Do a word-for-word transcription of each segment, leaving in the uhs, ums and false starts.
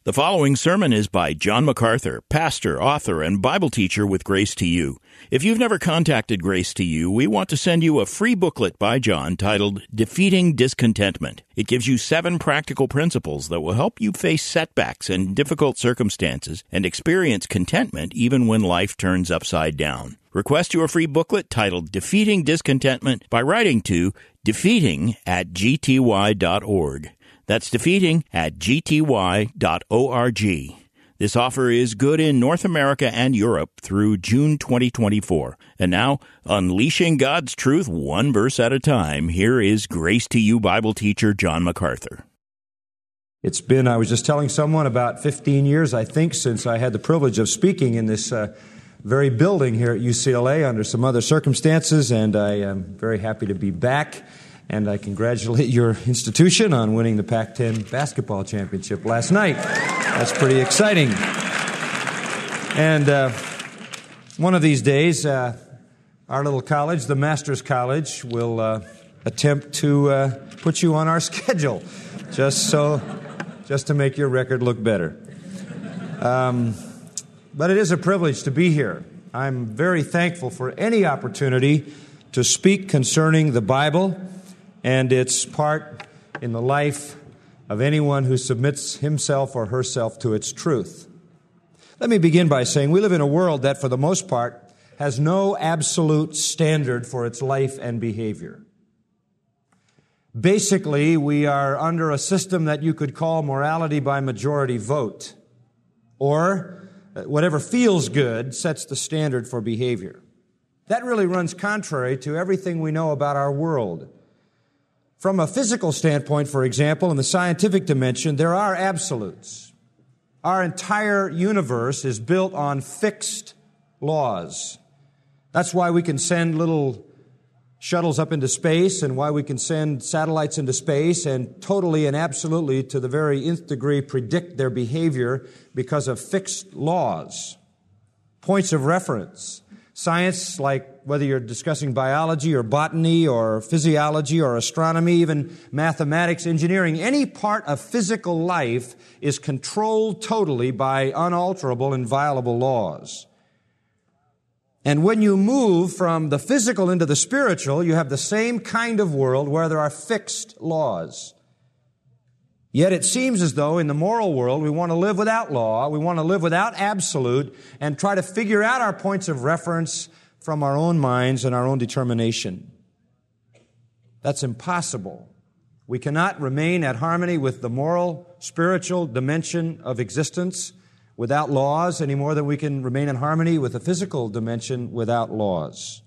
The following sermon is by John MacArthur, pastor, author, and Bible teacher with Grace to You. If you've never contacted Grace to You, we want to send you a free booklet by John titled Defeating Discontentment. It gives you seven practical principles that will help you face setbacks and difficult circumstances and experience contentment even when life turns upside down. Request your free booklet titled Defeating Discontentment by writing to defeating at g t y dot org. That's defeating at g t y dot org. This offer is good in North America and Europe through June twenty twenty-four. And now, unleashing God's truth one verse at a time, here is Grace to You Bible teacher John MacArthur. It's been, I was just telling someone, about fifteen years, I think, since I had the privilege of speaking in this uh, very building here at U C L A under some other circumstances, and I am very happy to be back. And I congratulate your institution on winning the Pac ten basketball championship last night. That's pretty exciting. And uh, one of these days, uh, our little college, the Masters College, will uh, attempt to uh, put you on our schedule, just so, just to make your record look better. Um, but it is a privilege to be here. I'm very thankful for any opportunity to speak concerning the Bible and its part in the life of anyone who submits himself or herself to its truth. Let me begin by saying we live in a world that, for the most part, has no absolute standard for its life and behavior. Basically, we are under a system that you could call morality by majority vote, or whatever feels good sets the standard for behavior. That really runs contrary to everything we know about our world. From a physical standpoint, for example, in the scientific dimension, there are absolutes. Our entire universe is built on fixed laws. That's why we can send little shuttles up into space and why we can send satellites into space and totally and absolutely, to the very nth degree, predict their behavior because of fixed laws. Points of reference. Science, like whether you're discussing biology or botany or physiology or astronomy, even mathematics, engineering, any part of physical life is controlled totally by unalterable, inviolable laws. And when you move from the physical into the spiritual, you have the same kind of world where there are fixed laws. Yet it seems as though in the moral world we want to live without law, we want to live without absolute, and try to figure out our points of reference from our own minds and our own determination. That's impossible. We cannot remain at harmony with the moral, spiritual dimension of existence without laws any more than we can remain in harmony with the physical dimension without laws.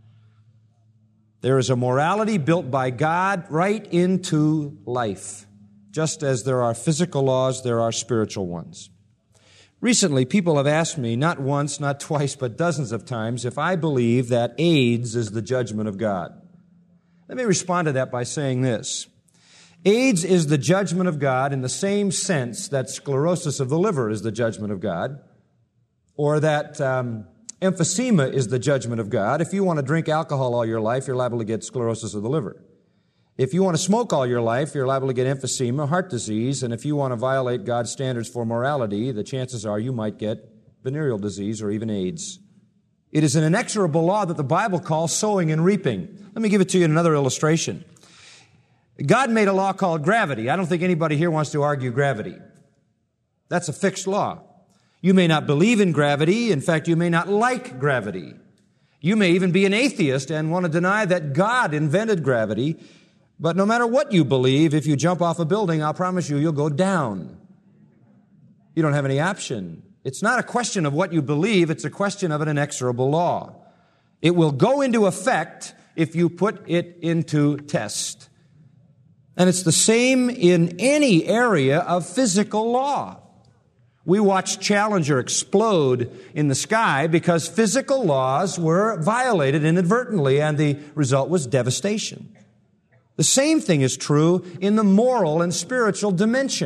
There is a morality built by God right into life. Just as there are physical laws, there are spiritual ones. Recently, people have asked me, not once, not twice, but dozens of times, if I believe that AIDS is the judgment of God. Let me respond to that by saying this. AIDS is the judgment of God in the same sense that sclerosis of the liver is the judgment of God, or that um, emphysema is the judgment of God. If you want to drink alcohol all your life, you're liable to get sclerosis of the liver. If you want to smoke all your life, you're liable to get emphysema, heart disease, and if you want to violate God's standards for morality, the chances are you might get venereal disease or even AIDS. It is an inexorable law that the Bible calls sowing and reaping. Let me give it to you in another illustration. God made a law called gravity. I don't think anybody here wants to argue gravity. That's a fixed law. You may not believe in gravity. In fact, you may not like gravity. You may even be an atheist and want to deny that God invented gravity. But no matter what you believe, if you jump off a building, I'll promise you, you'll go down. You don't have any option. It's not a question of what you believe. It's a question of an inexorable law. It will go into effect if you put it into test. And it's the same in any area of physical law. We watched Challenger explode in the sky because physical laws were violated inadvertently, and the result was devastation. The same thing is true in the moral and spiritual dimension.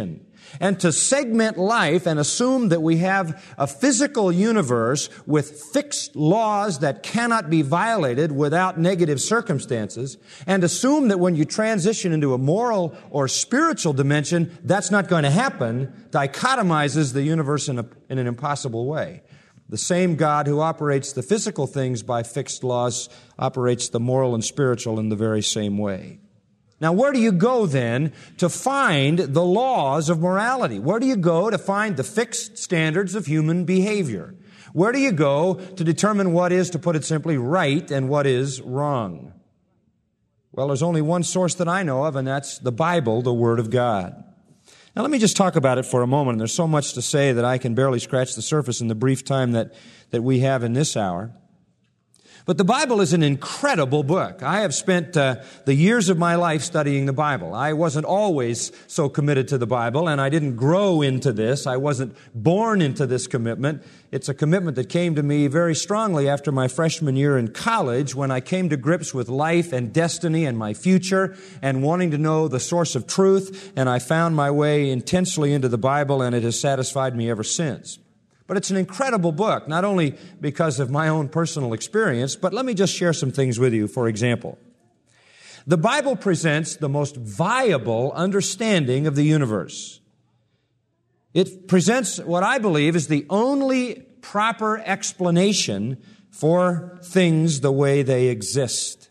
And to segment life and assume that we have a physical universe with fixed laws that cannot be violated without negative circumstances, and assume that when you transition into a moral or spiritual dimension, that's not going to happen, dichotomizes the universe in, a, in an impossible way. The same God who operates the physical things by fixed laws operates the moral and spiritual in the very same way. Now, where do you go then to find the laws of morality? Where do you go to find the fixed standards of human behavior? Where do you go to determine what is, to put it simply, right and what is wrong? Well, there's only one source that I know of, and that's the Bible, the Word of God. Now, let me just talk about it for a moment. There's so much to say that I can barely scratch the surface in the brief time that, that we have in this hour. But the Bible is an incredible book. I have spent uh, the years of my life studying the Bible. I wasn't always so committed to the Bible, and I didn't grow into this. I wasn't born into this commitment. It's a commitment that came to me very strongly after my freshman year in college, when I came to grips with life and destiny and my future and wanting to know the source of truth, and I found my way intensely into the Bible, and it has satisfied me ever since. But it's an incredible book, not only because of my own personal experience, but let me just share some things with you. For example, the Bible presents the most viable understanding of the universe. It presents what I believe is the only proper explanation for things the way they exist.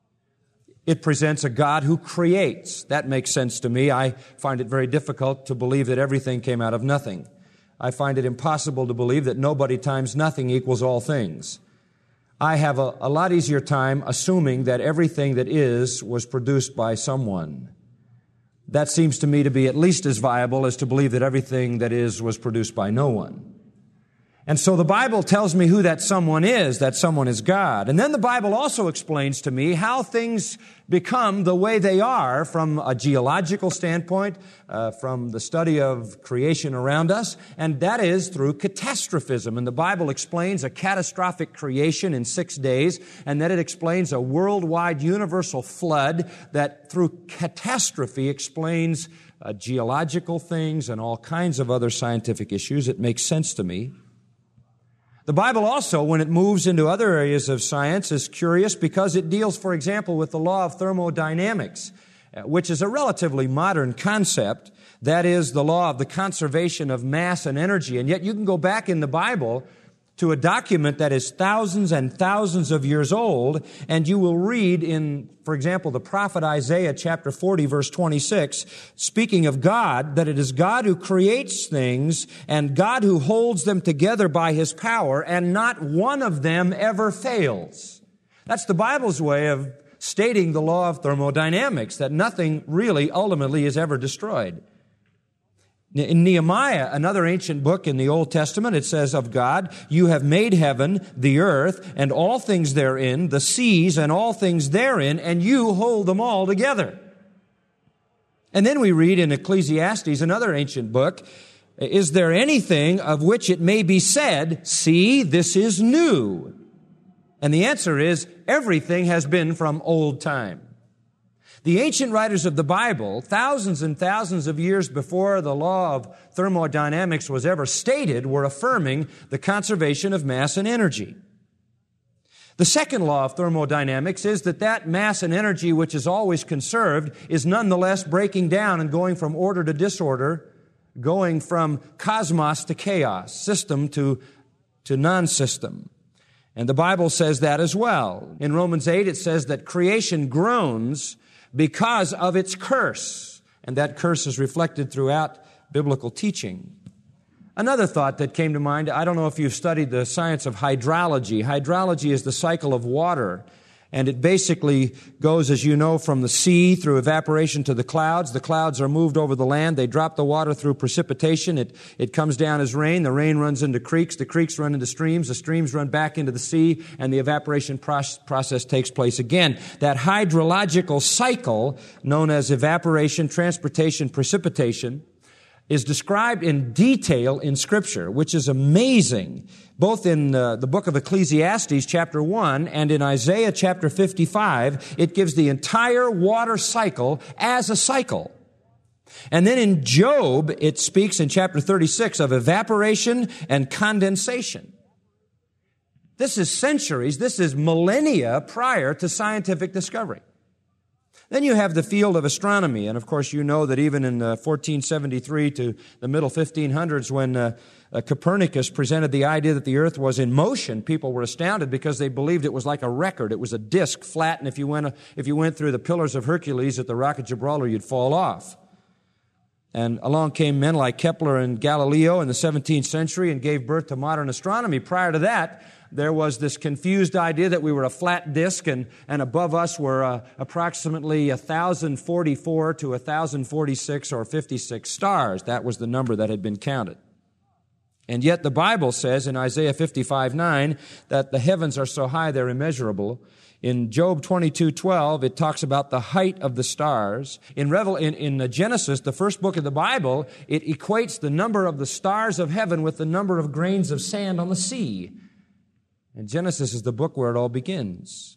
It presents a God who creates. That makes sense to me. I find it very difficult to believe that everything came out of nothing. I find it impossible to believe that nobody times nothing equals all things. I have a, a lot easier time assuming that everything that is was produced by someone. That seems to me to be at least as viable as to believe that everything that is was produced by no one. And so the Bible tells me who that someone is. That someone is God. And then the Bible also explains to me how things become the way they are from a geological standpoint, uh, from the study of creation around us, and that is through catastrophism. And the Bible explains a catastrophic creation in six days, and then it explains a worldwide universal flood that through catastrophe explains uh, geological things and all kinds of other scientific issues. It makes sense to me. The Bible also, when it moves into other areas of science, is curious because it deals, for example, with the law of thermodynamics, which is a relatively modern concept. That is the law of the conservation of mass and energy. And yet you can go back in the Bible to a document that is thousands and thousands of years old, and you will read in, for example, the prophet Isaiah chapter forty, verse twenty-six, speaking of God, that it is God who creates things and God who holds them together by His power, and not one of them ever fails. That's the Bible's way of stating the law of thermodynamics, that nothing really ultimately is ever destroyed. In Nehemiah, another ancient book in the Old Testament, it says of God, "You have made heaven, the earth, and all things therein, the seas, and all things therein, and you hold them all together." And then we read in Ecclesiastes, another ancient book, "Is there anything of which it may be said, 'See, this is new'?" And the answer is, everything has been from old time. The ancient writers of the Bible, thousands and thousands of years before the law of thermodynamics was ever stated, were affirming the conservation of mass and energy. The second law of thermodynamics is that that mass and energy which is always conserved is nonetheless breaking down and going from order to disorder, going from cosmos to chaos, system to, to non-system. And the Bible says that as well. In Romans eight, it says that creation groans because of its curse. And that curse is reflected throughout biblical teaching. Another thought that came to mind, I don't know if you've studied the science of hydrology. Hydrology is the cycle of water. And it basically goes, as you know, from the sea through evaporation to the clouds. The clouds are moved over the land. They drop the water through precipitation. It, it comes down as rain. The rain runs into creeks. The creeks run into streams. The streams run back into the sea. And the evaporation process takes place again. That hydrological cycle, known as evaporation, transportation, precipitation, is described in detail in Scripture, which is amazing, both in uh, the book of Ecclesiastes, chapter one, and in Isaiah, chapter fifty-five. It gives the entire water cycle as a cycle. And then in Job, it speaks in chapter thirty-six of evaporation and condensation. This is centuries, this is millennia prior to scientific discovery. Then you have the field of astronomy, and of course you know that even in uh, fourteen seventy-three to the middle fifteen hundreds, when uh, uh, Copernicus presented the idea that the earth was in motion, people were astounded because they believed it was like a record. It was a disc, flat, and if you went, uh, if you went through the Pillars of Hercules at the Rock of Gibraltar, you'd fall off. And along came men like Kepler and Galileo in the seventeenth century and gave birth to modern astronomy. Prior to that, there was this confused idea that we were a flat disk, and, and above us were uh, approximately one thousand forty-four to one thousand forty-six or fifty-six stars. That was the number that had been counted. And yet the Bible says in Isaiah fifty-five nine that the heavens are so high they're immeasurable. In Job twenty-two twelve, it talks about the height of the stars. In, Revel- in, in Genesis, the first book of the Bible, it equates the number of the stars of heaven with the number of grains of sand on the sea. And Genesis is the book where it all begins.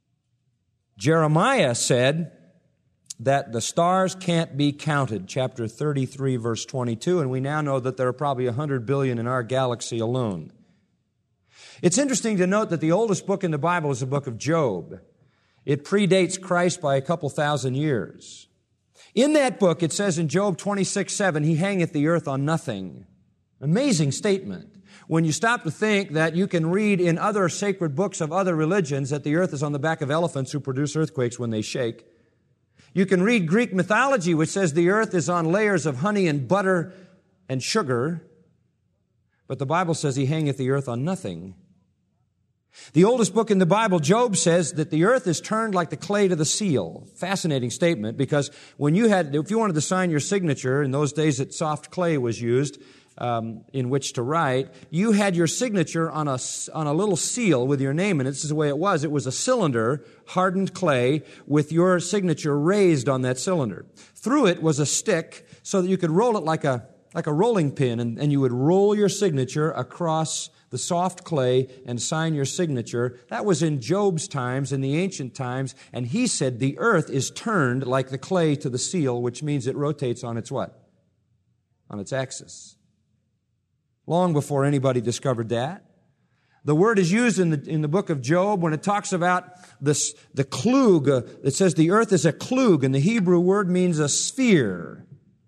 Jeremiah said that the stars can't be counted, chapter thirty-three, verse twenty-two, and we now know that there are probably one hundred billion in our galaxy alone. It's interesting to note that the oldest book in the Bible is the book of Job. It predates Christ by a couple thousand years. In that book, it says in Job twenty-six seven, He hangeth the earth on nothing. Amazing statement. When you stop to think that you can read in other sacred books of other religions that the earth is on the back of elephants who produce earthquakes when they shake. You can read Greek mythology, which says the earth is on layers of honey and butter and sugar. But the Bible says He hangeth the earth on nothing. The oldest book in the Bible, Job, says that the earth is turned like the clay to the seal. Fascinating statement, because when you had, if you wanted to sign your signature, in those days that soft clay was used um, in which to write, you had your signature on a, on a little seal with your name in it. This is the way it was. It was a cylinder, hardened clay, with your signature raised on that cylinder. Through it was a stick so that you could roll it like a, like a rolling pin, and, and you would roll your signature across the soft clay and sign your signature. That was in Job's times, in the ancient times, and he said the earth is turned like the clay to the seal, which means it rotates on its what? On its axis. Long before anybody discovered that. The word is used in the, in the book of Job when it talks about this, the klug. Uh, it says the earth is a klug, and the Hebrew word means a sphere.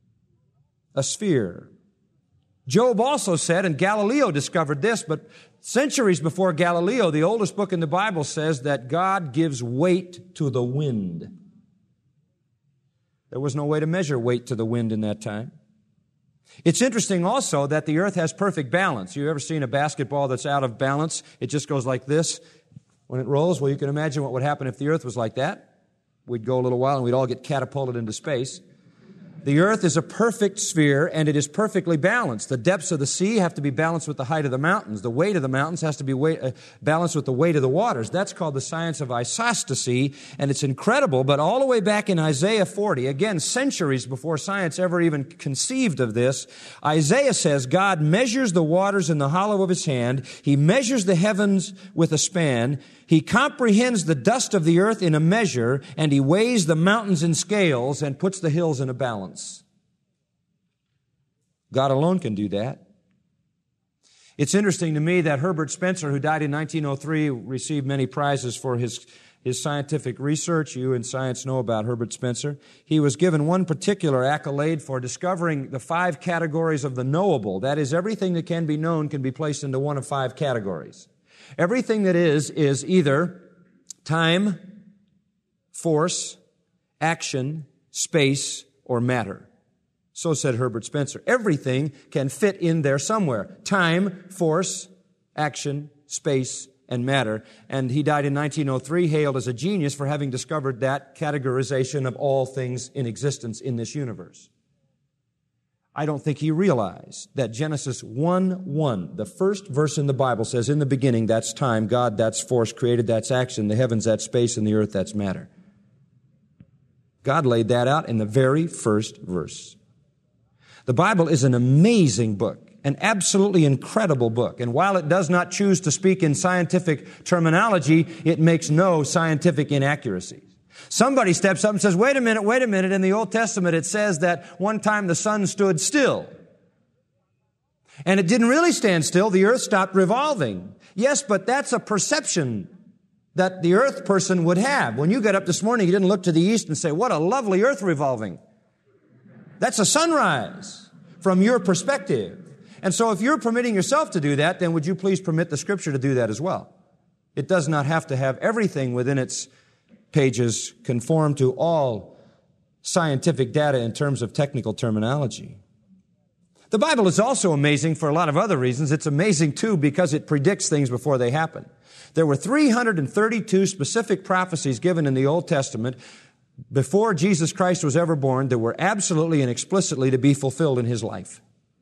A sphere. Job also said, and Galileo discovered this, but centuries before Galileo, the oldest book in the Bible says that God gives weight to the wind. There was no way to measure weight to the wind in that time. It's interesting also that the earth has perfect balance. You ever seen a basketball that's out of balance? It just goes like this when it rolls. Well, you can imagine what would happen if the earth was like that. We'd go a little while and we'd all get catapulted into space. The earth is a perfect sphere, and it is perfectly balanced. The depths of the sea have to be balanced with the height of the mountains. The weight of the mountains has to be weight, uh, balanced with the weight of the waters. That's called the science of isostasy, and it's incredible. But all the way back in Isaiah forty, again, centuries before science ever even conceived of this, Isaiah says God measures the waters in the hollow of His hand. He measures the heavens with a span. He comprehends the dust of the earth in a measure, and He weighs the mountains in scales and puts the hills in a balance. God alone can do that. It's interesting to me that Herbert Spencer, who died in nineteen oh three, received many prizes for his, his scientific research. You in science know about Herbert Spencer. He was given one particular accolade for discovering the five categories of the knowable. That is, everything that can be known can be placed into one of five categories. Everything that is, is either time, force, action, space, or matter. So said Herbert Spencer. Everything can fit in there somewhere. Time, force, action, space, and matter. And he died in nineteen oh three, hailed as a genius for having discovered that categorization of all things in existence in this universe. I don't think he realized that Genesis one one, the first verse in the Bible, says, in the beginning, that's time, God, that's force, created, that's action, the heavens, that's space, and the earth, that's matter. God laid that out in the very first verse. The Bible is an amazing book, an absolutely incredible book. And while it does not choose to speak in scientific terminology, it makes no scientific inaccuracies. Somebody steps up and says, wait a minute, wait a minute. In the Old Testament, it says that one time the sun stood still. And it didn't really stand still. The earth stopped revolving. Yes, but that's a perception that the earth person would have. When you got up this morning, you didn't look to the east and say, what a lovely earth revolving. That's a sunrise from your perspective. And so if you're permitting yourself to do that, then would you please permit the Scripture to do that as well? It does not have to have everything within its pages conform to all scientific data in terms of technical terminology. The Bible is also amazing for a lot of other reasons. It's amazing, too, because it predicts things before they happen. There were three hundred thirty-two specific prophecies given in the Old Testament before Jesus Christ was ever born that were absolutely and explicitly to be fulfilled in His life.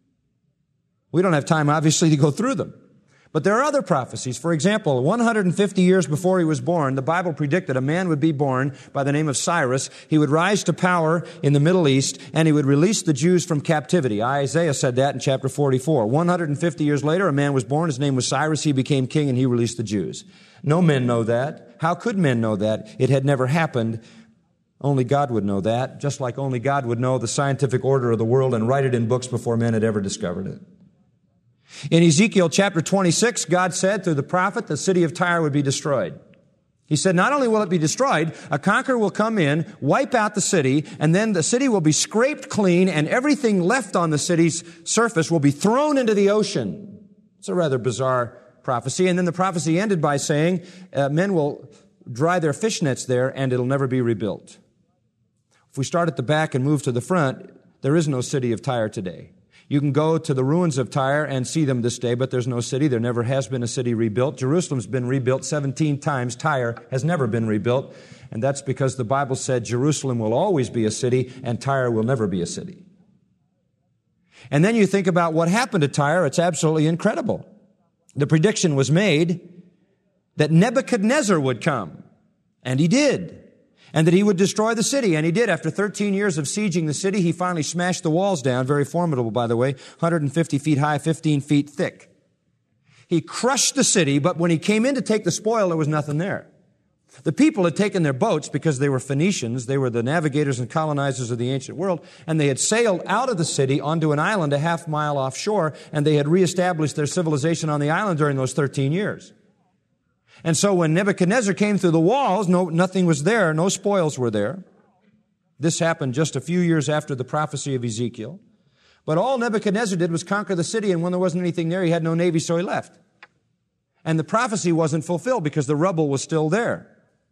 We don't have time, obviously, to go through them. But there are other prophecies. For example, one hundred fifty years before He was born, the Bible predicted a man would be born by the name of Cyrus. He would rise to power in the Middle East, and he would release the Jews from captivity. Isaiah said that in chapter forty-four. one hundred fifty years later, a man was born. His name was Cyrus. He became king, and he released the Jews. No men know that. How could men know that? It had never happened. Only God would know that, just like only God would know the scientific order of the world and write it in books before men had ever discovered it. In Ezekiel chapter twenty-six, God said through the prophet, the city of Tyre would be destroyed. He said, not only will it be destroyed, a conqueror will come in, wipe out the city, and then the city will be scraped clean, and everything left on the city's surface will be thrown into the ocean. It's a rather bizarre prophecy. And then the prophecy ended by saying, uh, men will dry their fishnets there, and it'll never be rebuilt. If we start at the back and move to the front, there is no city of Tyre today. You can go to the ruins of Tyre and see them this day, but there's no city. There never has been a city rebuilt. Jerusalem's been rebuilt seventeen times. Tyre has never been rebuilt. And that's because the Bible said Jerusalem will always be a city and Tyre will never be a city. And then you think about what happened to Tyre. It's absolutely incredible. The prediction was made that Nebuchadnezzar would come. And he did. And that he would destroy the city. And he did. After thirteen years of sieging the city, he finally smashed the walls down. Very formidable, by the way. one hundred fifty feet high, fifteen feet thick. He crushed the city, but when he came in to take the spoil, there was nothing there. The people had taken their boats because they were Phoenicians. They were the navigators and colonizers of the ancient world. And they had sailed out of the city onto an island a half mile offshore. And they had reestablished their civilization on the island during those thirteen years. And so when Nebuchadnezzar came through the walls, no, nothing was there. No spoils were there. This happened just a few years after the prophecy of Ezekiel. But all Nebuchadnezzar did was conquer the city, and when there wasn't anything there, he had no navy, so he left. And the prophecy wasn't fulfilled because the rubble was still there.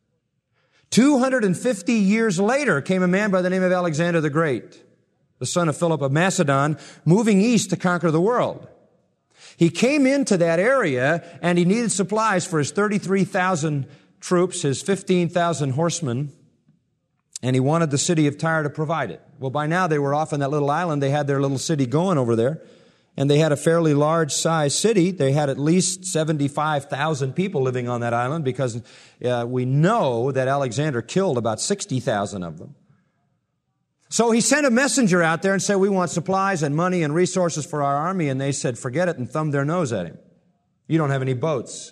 two hundred fifty years later came a man by the name of Alexander the Great, the son of Philip of Macedon, moving east to conquer the world. He came into that area and he needed supplies for his thirty-three thousand troops, his fifteen thousand horsemen, and he wanted the city of Tyre to provide it. Well, by now they were off on that little island. They had their little city going over there, and they had a fairly large-sized city. They had at least seventy-five thousand people living on that island because uh, we know that Alexander killed about sixty thousand of them. So he sent a messenger out there and said, we want supplies and money and resources for our army. And they said, forget it, and thumbed their nose at him. You don't have any boats.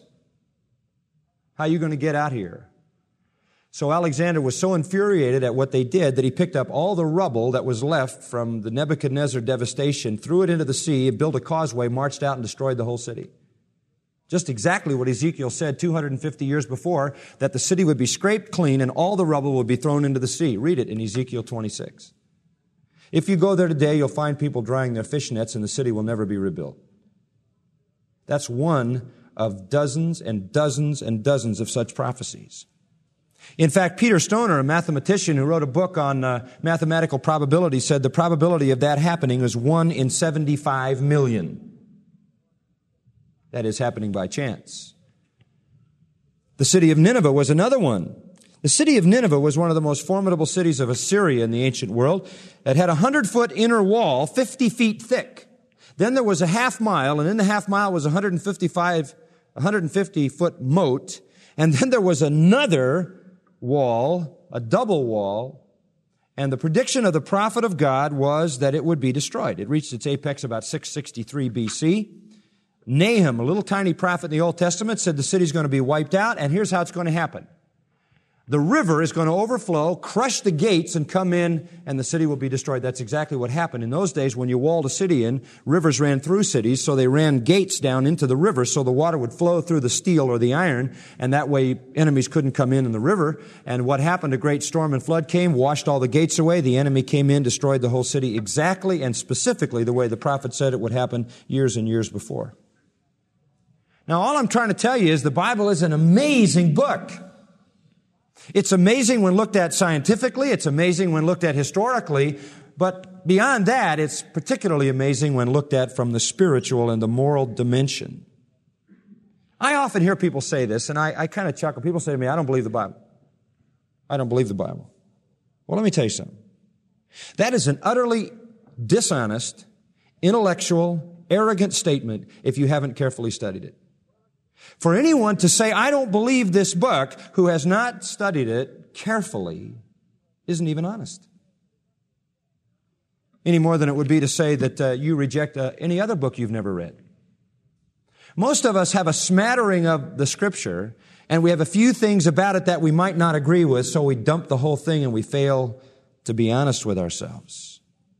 How are you going to get out here? So Alexander was so infuriated at what they did that he picked up all the rubble that was left from the Nebuchadnezzar devastation, threw it into the sea, built a causeway, marched out and destroyed the whole city. Just exactly what Ezekiel said two hundred fifty years before, that the city would be scraped clean and all the rubble would be thrown into the sea. Read it in Ezekiel twenty-six. If you go there today, you'll find people drying their fish nets and the city will never be rebuilt. That's one of dozens and dozens and dozens of such prophecies. In fact, Peter Stoner, a mathematician who wrote a book on uh, mathematical probability, said the probability of that happening is one in seventy-five million. That is happening by chance. The city of Nineveh was another one. The city of Nineveh was one of the most formidable cities of Assyria in the ancient world. It had a hundred-foot inner wall, fifty feet thick. Then there was a half mile, and in the half mile was a one hundred fifty-five, one hundred fifty-foot moat. And then there was another wall, a double wall, and the prediction of the prophet of God was that it would be destroyed. It reached its apex about six sixty-three B C. Nahum, a little tiny prophet in the Old Testament, said the city's going to be wiped out, and here's how it's going to happen. The river is going to overflow, crush the gates, and come in, and the city will be destroyed. That's exactly what happened. In those days, when you walled a city in, rivers ran through cities, so they ran gates down into the river so the water would flow through the steel or the iron, and that way enemies couldn't come in in the river. And what happened? A great storm and flood came, washed all the gates away. The enemy came in, destroyed the whole city exactly and specifically the way the prophet said it would happen years and years before. Now, all I'm trying to tell you is the Bible is an amazing book. It's amazing when looked at scientifically. It's amazing when looked at historically. But beyond that, it's particularly amazing when looked at from the spiritual and the moral dimension. I often hear people say this, and I, I kind of chuckle. People say to me, I don't believe the Bible. I don't believe the Bible. Well, let me tell you something. That is an utterly dishonest, intellectual, arrogant statement if you haven't carefully studied it. For anyone to say, I don't believe this book, who has not studied it carefully, isn't even honest. Any more than it would be to say that uh, you reject uh, any other book you've never read. Most of us have a smattering of the Scripture, and we have a few things about it that we might not agree with, so we dump the whole thing and we fail to be honest with ourselves.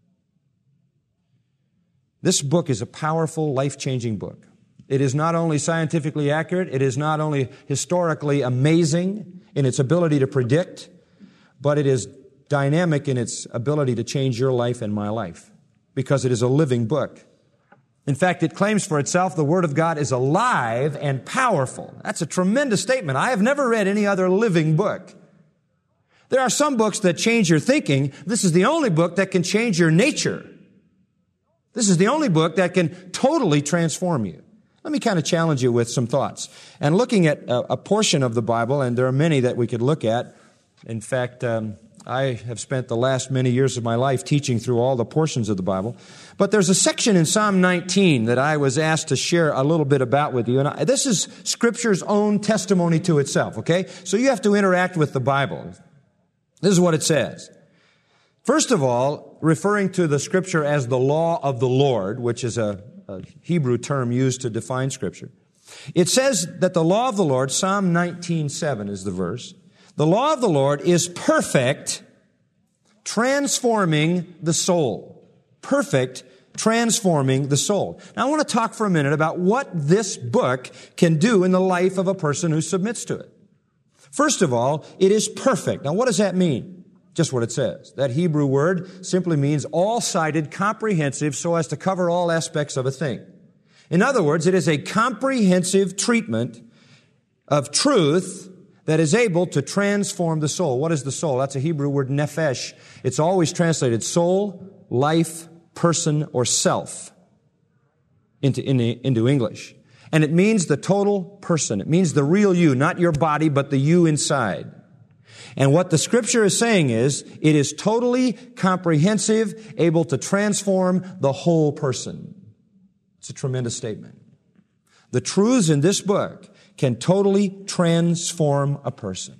This book is a powerful, life-changing book. It is not only scientifically accurate, it is not only historically amazing in its ability to predict, but it is dynamic in its ability to change your life and my life, because it is a living book. In fact, it claims for itself the Word of God is alive and powerful. That's a tremendous statement. I have never read any other living book. There are some books that change your thinking. This is the only book that can change your nature. This is the only book that can totally transform you. Let me kind of challenge you with some thoughts. And looking at a, a portion of the Bible, and there are many that we could look at. In fact, um, I have spent the last many years of my life teaching through all the portions of the Bible. But there's a section in Psalm nineteen that I was asked to share a little bit about with you. And I, this is Scripture's own testimony to itself, okay? So you have to interact with the Bible. This is what it says. First of all, referring to the Scripture as the law of the Lord, which is a a Hebrew term used to define Scripture. It says that the law of the Lord, Psalm nineteen seven is the verse, the law of the Lord is perfect, transforming the soul. Perfect, transforming the soul. Now I want to talk for a minute about what this book can do in the life of a person who submits to it. First of all, it is perfect. Now what does that mean? Just what it says. That Hebrew word simply means all-sided, comprehensive, so as to cover all aspects of a thing. In other words, it is a comprehensive treatment of truth that is able to transform the soul. What is the soul? That's a Hebrew word, nephesh. It's always translated soul, life, person, or self into, into English. And it means the total person. It means the real you, not your body, but the you inside. And what the Scripture is saying is, it is totally comprehensive, able to transform the whole person. It's a tremendous statement. The truths in this book can totally transform a person.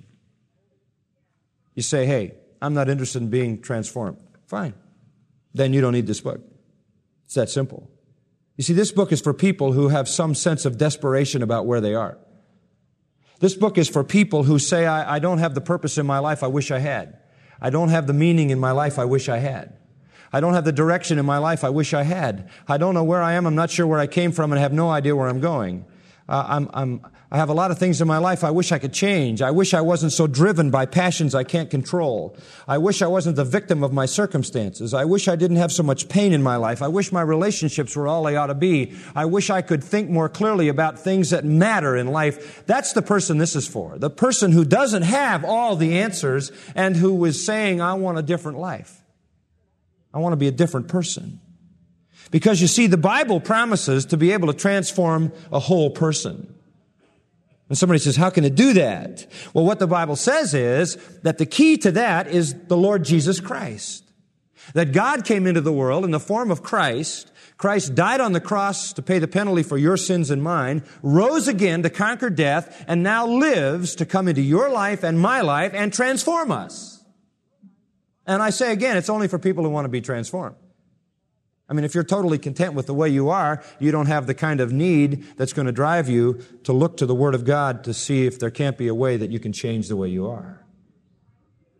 You say, hey, I'm not interested in being transformed. Fine. Then you don't need this book. It's that simple. You see, this book is for people who have some sense of desperation about where they are. This book is for people who say, I, I don't have the purpose in my life I wish I had. I don't have the meaning in my life I wish I had. I don't have the direction in my life I wish I had. I don't know where I am. I'm not sure where I came from and have no idea where I'm going. Uh, I'm, I'm, I have a lot of things in my life I wish I could change. I wish I wasn't so driven by passions I can't control. I wish I wasn't the victim of my circumstances. I wish I didn't have so much pain in my life. I wish my relationships were all they ought to be. I wish I could think more clearly about things that matter in life. That's the person this is for. The person who doesn't have all the answers and who is saying, I want a different life. I want to be a different person. Because you see, the Bible promises to be able to transform a whole person. And somebody says, how can it do that? Well, what the Bible says is that the key to that is the Lord Jesus Christ. That God came into the world in the form of Christ. Christ died on the cross to pay the penalty for your sins and mine, rose again to conquer death, and now lives to come into your life and my life and transform us. And I say again, it's only for people who want to be transformed. I mean, if you're totally content with the way you are, you don't have the kind of need that's going to drive you to look to the Word of God to see if there can't be a way that you can change the way you are.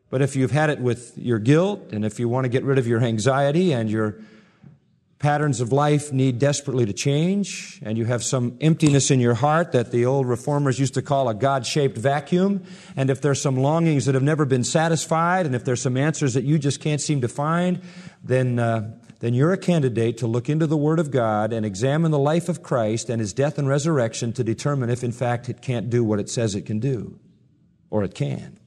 But if you've had it with your guilt, and if you want to get rid of your anxiety and your patterns of life need desperately to change, and you have some emptiness in your heart that the old reformers used to call a God-shaped vacuum, and if there's some longings that have never been satisfied, and if there's some answers that you just can't seem to find, then uh, then you're a candidate to look into the Word of God and examine the life of Christ and His death and resurrection to determine if, in fact, it can't do what it says it can do, or it can.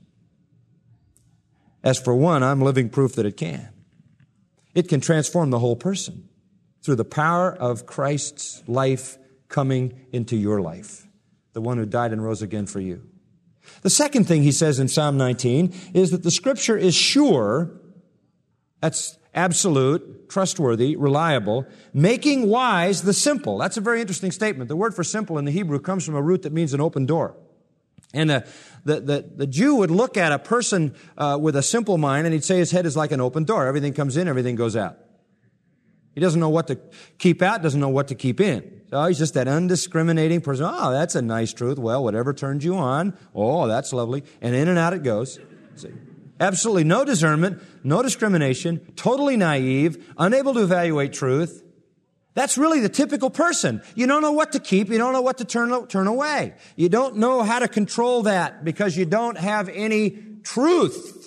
As for one, I'm living proof that it can. It can transform the whole person through the power of Christ's life coming into your life, the one who died and rose again for you. The second thing he says in Psalm nineteen is that the Scripture is sure, that's absolute, trustworthy, reliable, making wise the simple. That's a very interesting statement. The word for simple in the Hebrew comes from a root that means an open door. And uh, the, the, the Jew would look at a person uh, with a simple mind and he'd say his head is like an open door. Everything comes in, everything goes out. He doesn't know what to keep out, doesn't know what to keep in. So he's just that undiscriminating person. Oh, that's a nice truth. Well, whatever turns you on. Oh, that's lovely. And in and out it goes. See? Absolutely no discernment, no discrimination, totally naive, unable to evaluate truth. That's really the typical person. You don't know what to keep. You don't know what to turn, turn away. You don't know how to control that because you don't have any truth,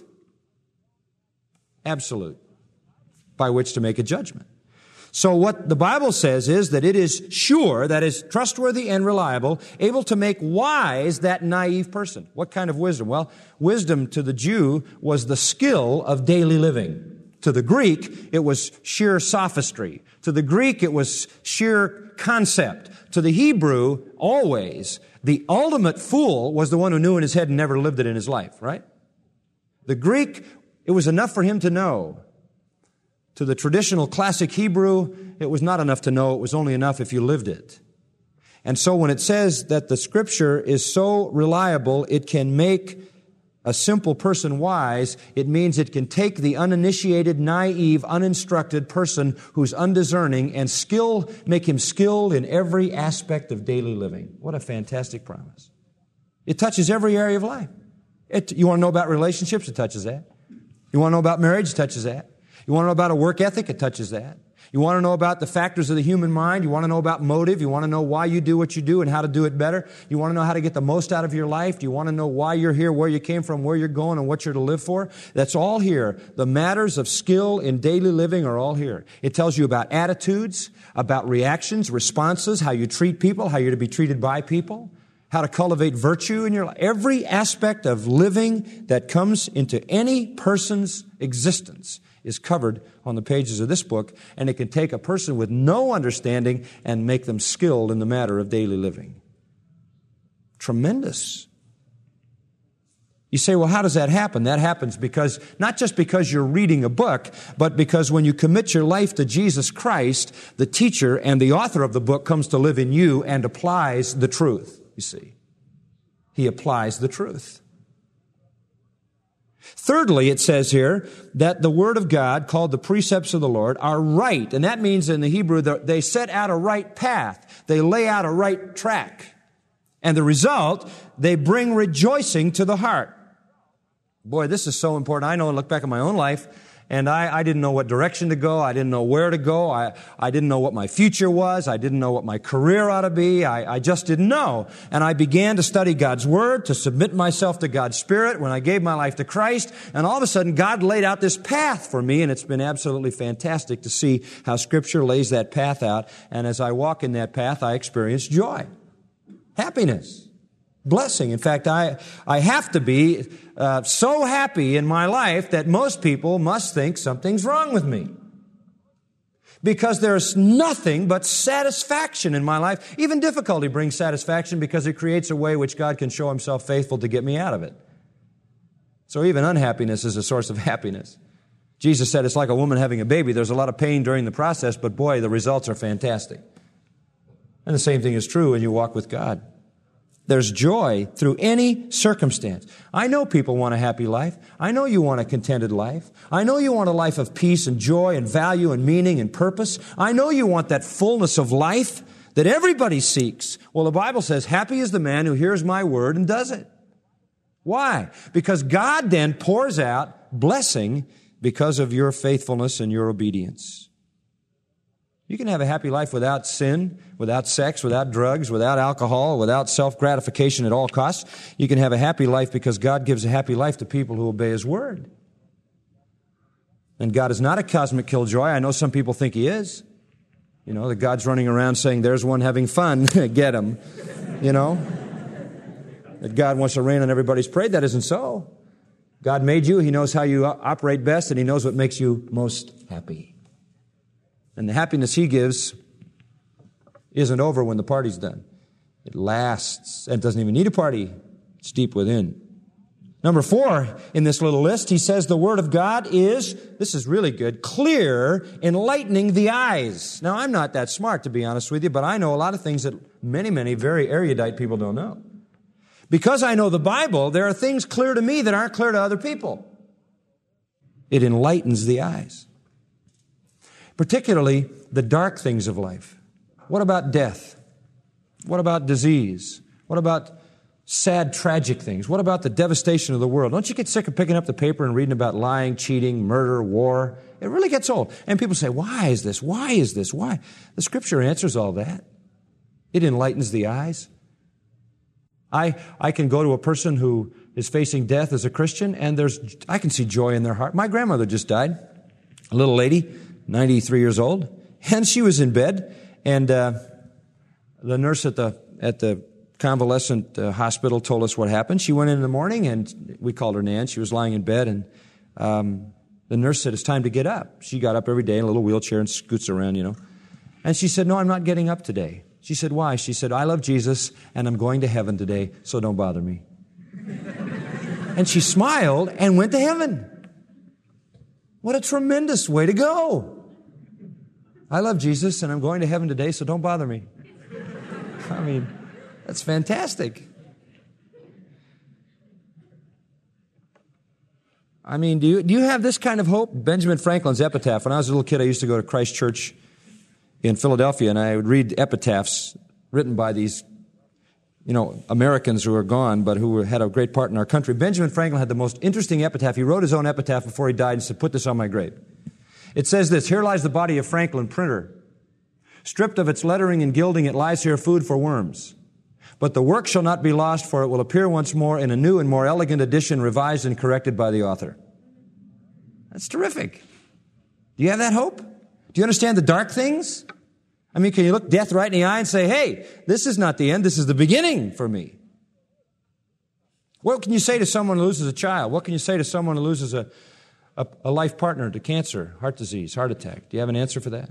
absolute, by which to make a judgment. So what the Bible says is that it is sure, that is trustworthy and reliable, able to make wise that naive person. What kind of wisdom? Well, wisdom to the Jew was the skill of daily living. To the Greek, it was sheer sophistry. To the Greek, it was sheer concept. To the Hebrew, always, the ultimate fool was the one who knew in his head and never lived it in his life, right? The Greek, it was enough for him to know. To the traditional classic Hebrew, it was not enough to know. It was only enough if you lived it. And so when it says that the Scripture is so reliable, it can make a simple person wise, it means it can take the uninitiated, naive, uninstructed person who's undiscerning and skill, make him skilled in every aspect of daily living. What a fantastic promise. It touches every area of life. It, you want to know about relationships? It touches that. You want to know about marriage? It touches that. You want to know about a work ethic? It touches that. You want to know about the factors of the human mind? You want to know about motive? You want to know why you do what you do and how to do it better? You want to know how to get the most out of your life? Do you want to know why you're here, where you came from, where you're going, and what you're to live for? That's all here. The matters of skill in daily living are all here. It tells you about attitudes, about reactions, responses, how you treat people, how you're to be treated by people, how to cultivate virtue in your life. Every aspect of living that comes into any person's existence is covered on the pages of this book, and it can take a person with no understanding and make them skilled in the matter of daily living. Tremendous. You say, well, how does that happen? That happens because, not just because you're reading a book, but because when you commit your life to Jesus Christ, the teacher and the author of the book comes to live in you and applies the truth, you see. He applies the truth. Thirdly, it says here that the Word of God, called the precepts of the Lord, are right. And that means in the Hebrew that they set out a right path. They lay out a right track. And the result, they bring rejoicing to the heart. Boy, this is so important. I know, I look back at my own life, and I, I didn't know what direction to go. I didn't know where to go. I, I didn't know what my future was. I didn't know what my career ought to be. I, I just didn't know. And I began to study God's Word, to submit myself to God's Spirit when I gave my life to Christ. And all of a sudden, God laid out this path for me, and it's been absolutely fantastic to see how Scripture lays that path out. And as I walk in that path, I experience joy, happiness, blessing. In fact, I, I have to be uh, so happy in my life that most people must think something's wrong with me. Because there's nothing but satisfaction in my life. Even difficulty brings satisfaction because it creates a way which God can show Himself faithful to get me out of it. So even unhappiness is a source of happiness. Jesus said it's like a woman having a baby. There's a lot of pain during the process, but boy, the results are fantastic. And the same thing is true when you walk with God. There's joy through any circumstance. I know people want a happy life. I know you want a contented life. I know you want a life of peace and joy and value and meaning and purpose. I know you want that fullness of life that everybody seeks. Well, the Bible says, happy is the man who hears my word and does it. Why? Because God then pours out blessing because of your faithfulness and your obedience. You can have a happy life without sin, without sex, without drugs, without alcohol, without self-gratification at all costs. You can have a happy life because God gives a happy life to people who obey His Word. And God is not a cosmic killjoy. I know some people think He is. You know, that God's running around saying, there's one having fun, get him. You know? That God wants to rain on everybody's parade. That isn't so. God made you. He knows how you operate best, and He knows what makes you most happy. And the happiness He gives isn't over when the party's done. It lasts, and it doesn't even need a party. It's deep within. Number four in this little list, he says the Word of God is, this is really good, clear, enlightening the eyes. Now, I'm not that smart, to be honest with you, but I know a lot of things that many, many very erudite people don't know. Because I know the Bible, there are things clear to me that aren't clear to other people. It enlightens the eyes. Particularly the dark things of life. What about death? What about disease? What about sad, tragic things? What about the devastation of the world? Don't you get sick of picking up the paper and reading about lying, cheating, murder, war? It really gets old. And people say, why is this? Why is this? Why? The Scripture answers all that. It enlightens the eyes. I, I can go to a person who is facing death as a Christian, and there's I can see joy in their heart. My grandmother just died, a little lady, ninety-three years old, and she was in bed, and uh, the nurse at the at the convalescent uh, hospital told us what happened. She went in in the morning, and we called her Nan. She was lying in bed, and um, the nurse said, it's time to get up. She got up every day in a little wheelchair and scoots around, you know. And she said, no, I'm not getting up today. She said, why? She said, I love Jesus, and I'm going to heaven today, so don't bother me. And she smiled and went to heaven. What a tremendous way to go. I love Jesus, and I'm going to heaven today, so don't bother me. I mean, that's fantastic. I mean, do you, do you have this kind of hope? Benjamin Franklin's epitaph. When I was a little kid, I used to go to Christ Church in Philadelphia, and I would read epitaphs written by these, you know, Americans who are gone, but who had a great part in our country. Benjamin Franklin had the most interesting epitaph. He wrote his own epitaph before he died and said, put this on my grave. It says this, here lies the body of Franklin, printer. Stripped of its lettering and gilding, it lies here food for worms. But the work shall not be lost, for it will appear once more in a new and more elegant edition, revised and corrected by the author. That's terrific. Do you have that hope? Do you understand the dark things? I mean, can you look death right in the eye and say, hey, this is not the end, this is the beginning for me? What can you say to someone who loses a child? What can you say to someone who loses a, a, a life partner to cancer, heart disease, heart attack? Do you have an answer for that?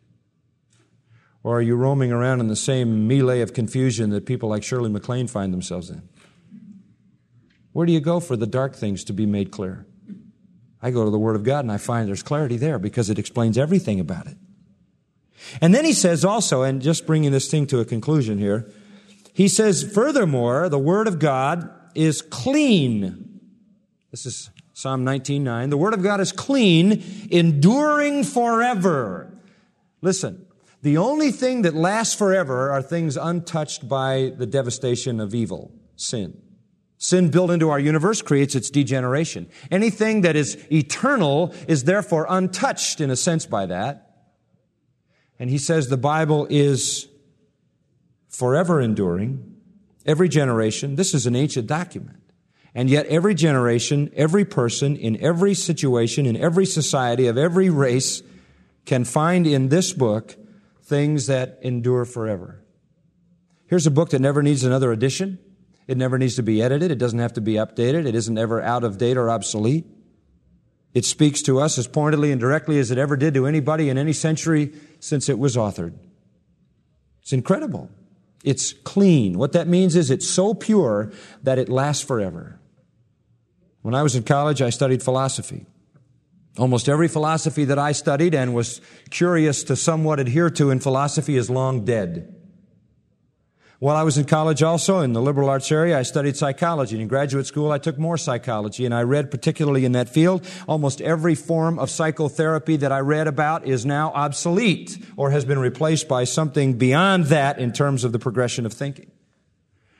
Or are you roaming around in the same melee of confusion that people like Shirley MacLaine find themselves in? Where do you go for the dark things to be made clear? I go to the Word of God and I find there's clarity there because it explains everything about it. And then he says also, and just bringing this thing to a conclusion here, he says, furthermore, the Word of God is clean. This is Psalm nineteen nine. The Word of God is clean, enduring forever. Listen, the only thing that lasts forever are things untouched by the devastation of evil, sin. Sin built into our universe creates its degeneration. Anything that is eternal is therefore untouched in a sense by that. And he says the Bible is forever enduring, every generation. This is an ancient document. And yet every generation, every person, in every situation, in every society, of every race, can find in this book things that endure forever. Here's a book that never needs another edition. It never needs to be edited. It doesn't have to be updated. It isn't ever out of date or obsolete. It speaks to us as pointedly and directly as it ever did to anybody in any century since it was authored. It's incredible. It's clean. What that means is it's so pure that it lasts forever. When I was in college, I studied philosophy. Almost every philosophy that I studied and was curious to somewhat adhere to in philosophy is long dead. While I was in college also, in the liberal arts area, I studied psychology. And in graduate school, I took more psychology. And I read particularly in that field, almost every form of psychotherapy that I read about is now obsolete or has been replaced by something beyond that in terms of the progression of thinking.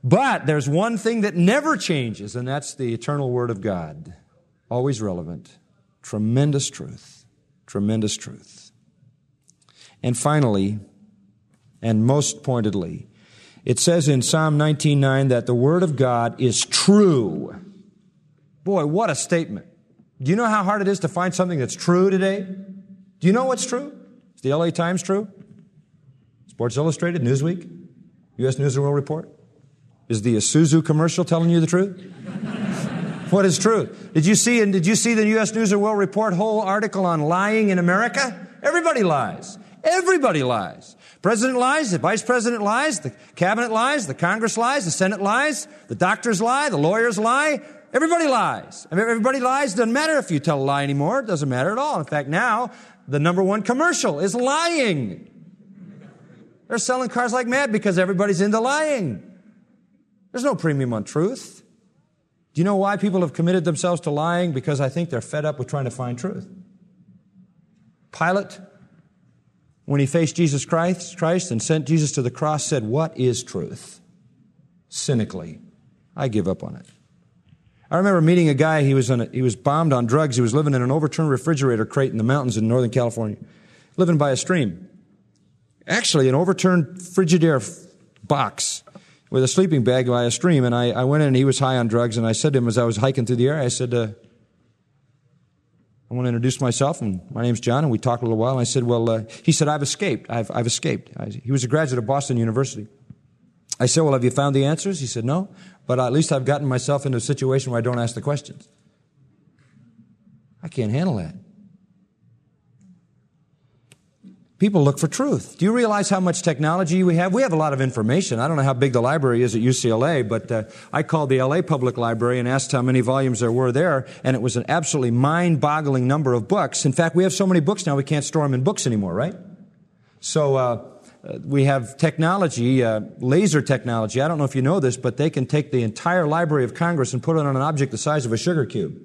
But there's one thing that never changes, and that's the eternal Word of God. Always relevant. Tremendous truth. Tremendous truth. And finally, and most pointedly, it says in Psalm nineteen nine that the Word of God is true. Boy, what a statement. Do you know how hard it is to find something that's true today? Do you know what's true? Is the L A Times true? Sports Illustrated, Newsweek, U S News and World Report? Is the Isuzu commercial telling you the truth? What is truth? Did you see, and did you see the U S News and World Report whole article on lying in America? Everybody lies. Everybody lies. President lies, the vice president lies, the cabinet lies, the Congress lies, the Senate lies, the doctors lie, the lawyers lie. Everybody lies. I mean, everybody lies. Doesn't matter if you tell a lie anymore. It doesn't matter at all. In fact, now the number one commercial is lying. They're selling cars like mad because everybody's into lying. There's no premium on truth. Do you know why people have committed themselves to lying? Because I think they're fed up with trying to find truth. Pilate, when he faced Jesus Christ, Christ and sent Jesus to the cross, said, "What is truth?" Cynically, I give up on it. I remember meeting a guy, he was, on a, he was bombed on drugs. He was living in an overturned refrigerator crate in the mountains in Northern California, living by a stream. Actually, an overturned Frigidaire box with a sleeping bag by a stream. And I, I went in and he was high on drugs. And I said to him as I was hiking through the area, I said, uh, I want to introduce myself. And my name's John. And we talked a little while. And I said, well, uh, he said, I've escaped. I've, I've escaped. I, he was a graduate of Boston University. I said, well, have you found the answers? He said, no. But at least I've gotten myself into a situation where I don't ask the questions. I can't handle that. People look for truth. Do you realize how much technology we have? We have a lot of information. I don't know how big the library is at U C L A, but uh, I called the L A Public Library and asked how many volumes there were there, and it was an absolutely mind-boggling number of books. In fact, we have so many books now we can't store them in books anymore, right? So uh, we have technology, uh, laser technology. I don't know if you know this, but they can take the entire Library of Congress and put it on an object the size of a sugar cube.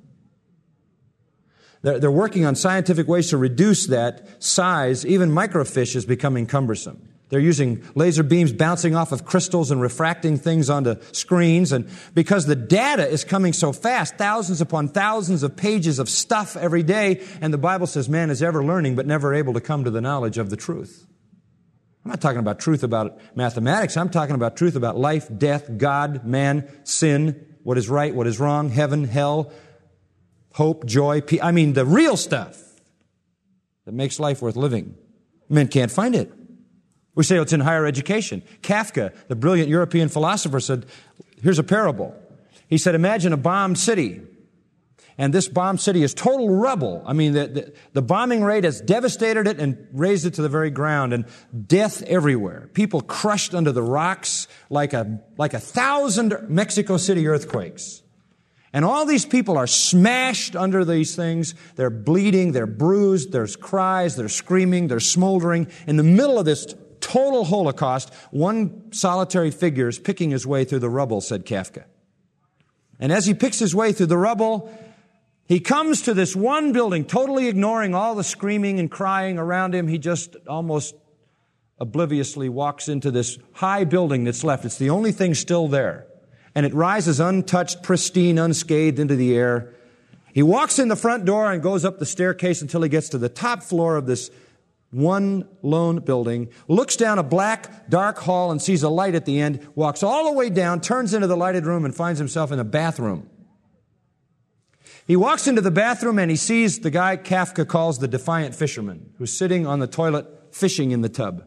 They're working on scientific ways to reduce that size. Even microfiche is becoming cumbersome. They're using laser beams bouncing off of crystals and refracting things onto screens. And because the data is coming so fast, thousands upon thousands of pages of stuff every day, and the Bible says man is ever learning but never able to come to the knowledge of the truth. I'm not talking about truth about mathematics. I'm talking about truth about life, death, God, man, sin, what is right, what is wrong, heaven, hell, hope, joy, peace. I mean, the real stuff that makes life worth living. Men can't find it. We say, oh, it's in higher education. Kafka, the brilliant European philosopher, said, here's a parable. He said, imagine a bombed city. And this bombed city is total rubble. I mean, the, the, the bombing rate has devastated it and raised it to the very ground. And death everywhere. People crushed under the rocks like a, like a thousand Mexico City earthquakes. And all these people are smashed under these things. They're bleeding, they're bruised, there's cries, they're screaming, they're smoldering. In the middle of this total Holocaust, one solitary figure is picking his way through the rubble, said Kafka. And as he picks his way through the rubble, he comes to this one building, totally ignoring all the screaming and crying around him. He just almost obliviously walks into this high building that's left. It's the only thing still there. And it rises untouched, pristine, unscathed into the air. He walks in the front door and goes up the staircase until he gets to the top floor of this one lone building, looks down a black, dark hall and sees a light at the end, walks all the way down, turns into the lighted room and finds himself in a bathroom. He walks into the bathroom and he sees the guy Kafka calls the defiant fisherman, who's sitting on the toilet fishing in the tub.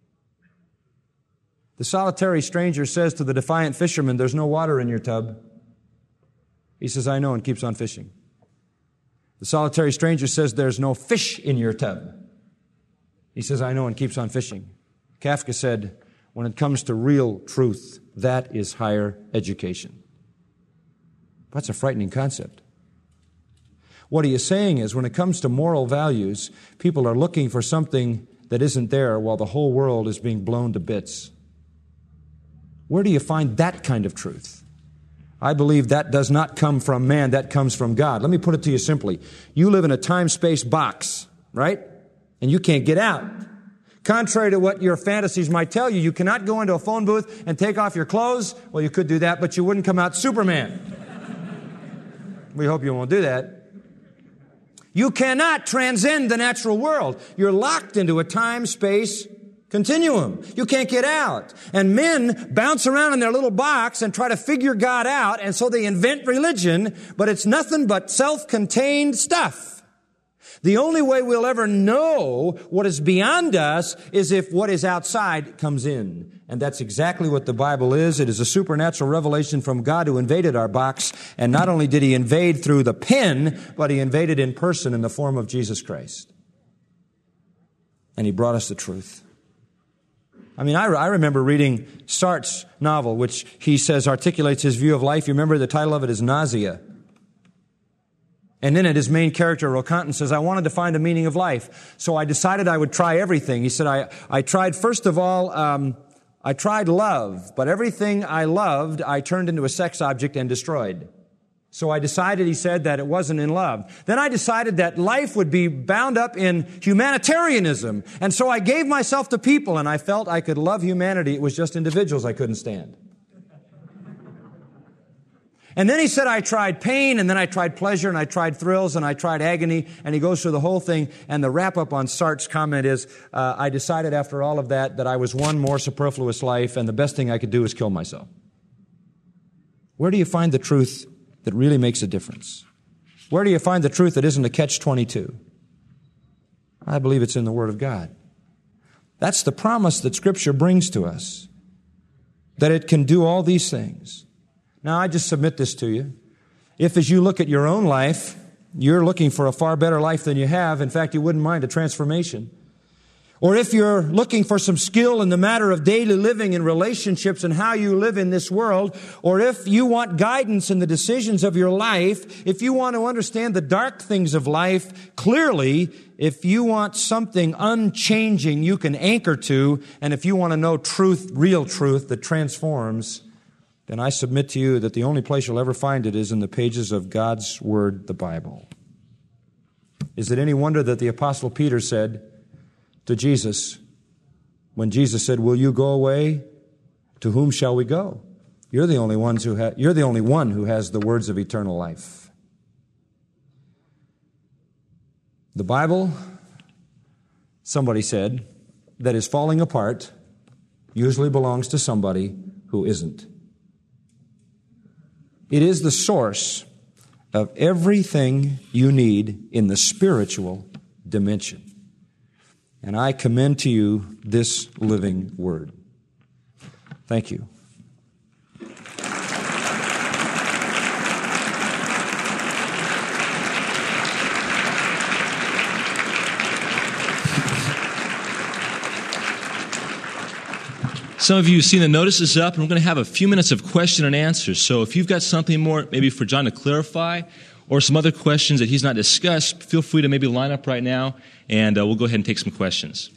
The solitary stranger says to the defiant fisherman, there's no water in your tub. He says, I know, and keeps on fishing. The solitary stranger says, there's no fish in your tub. He says, I know, and keeps on fishing. Kafka said, when it comes to real truth, that is higher education. That's a frightening concept. What he is saying is, when it comes to moral values, people are looking for something that isn't there while the whole world is being blown to bits. Where do you find that kind of truth? I believe that does not come from man, that comes from God. Let me put it to you simply. You live in a time-space box, right? And you can't get out. Contrary to what your fantasies might tell you, you cannot go into a phone booth and take off your clothes. Well, you could do that, but you wouldn't come out Superman. We hope you won't do that. You cannot transcend the natural world. You're locked into a time-space continuum. You can't get out. And men bounce around in their little box and try to figure God out, and so they invent religion, but it's nothing but self-contained stuff. The only way we'll ever know what is beyond us is if what is outside comes in. And that's exactly what the Bible is. It is a supernatural revelation from God who invaded our box. And not only did He invade through the pen, but He invaded in person in the form of Jesus Christ. And He brought us the truth. I mean, I, I remember reading Sartre's novel, which he says articulates his view of life. You remember the title of it is Nausea. And in it, his main character, Roquentin, says, I wanted to find the meaning of life. So I decided I would try everything. He said, I, I tried, first of all, um, I tried love, but everything I loved, I turned into a sex object and destroyed. So I decided, he said, that it wasn't in love. Then I decided that life would be bound up in humanitarianism. And so I gave myself to people, and I felt I could love humanity. It was just individuals I couldn't stand. And then he said, I tried pain, and then I tried pleasure, and I tried thrills, and I tried agony, and he goes through the whole thing, and the wrap-up on Sartre's comment is, uh, I decided after all of that that I was one more superfluous life, and the best thing I could do is kill myself. Where do you find the truth that really makes a difference? Where do you find the truth that isn't a catch twenty-two? I believe it's in the Word of God. That's the promise that Scripture brings to us, that it can do all these things. Now, I just submit this to you. If as you look at your own life, you're looking for a far better life than you have, in fact, you wouldn't mind a transformation, or if you're looking for some skill in the matter of daily living and relationships and how you live in this world, or if you want guidance in the decisions of your life, if you want to understand the dark things of life clearly, if you want something unchanging you can anchor to, and if you want to know truth, real truth that transforms, then I submit to you that the only place you'll ever find it is in the pages of God's Word, the Bible. Is it any wonder that the Apostle Peter said to Jesus, when Jesus said, will you go away? To whom shall we go? You're the only ones who ha- you're the only one who has the words of eternal life. The Bible, somebody said, that is falling apart usually belongs to somebody who isn't. It is the source of everything you need in the spiritual dimension. And I commend to you this living Word. Thank you. Some of you have seen the notices up, and we're going to have a few minutes of question and answers. So if you've got something more maybe for John to clarify or some other questions that he's not discussed, feel free to maybe line up right now, and uh, we'll go ahead and take some questions.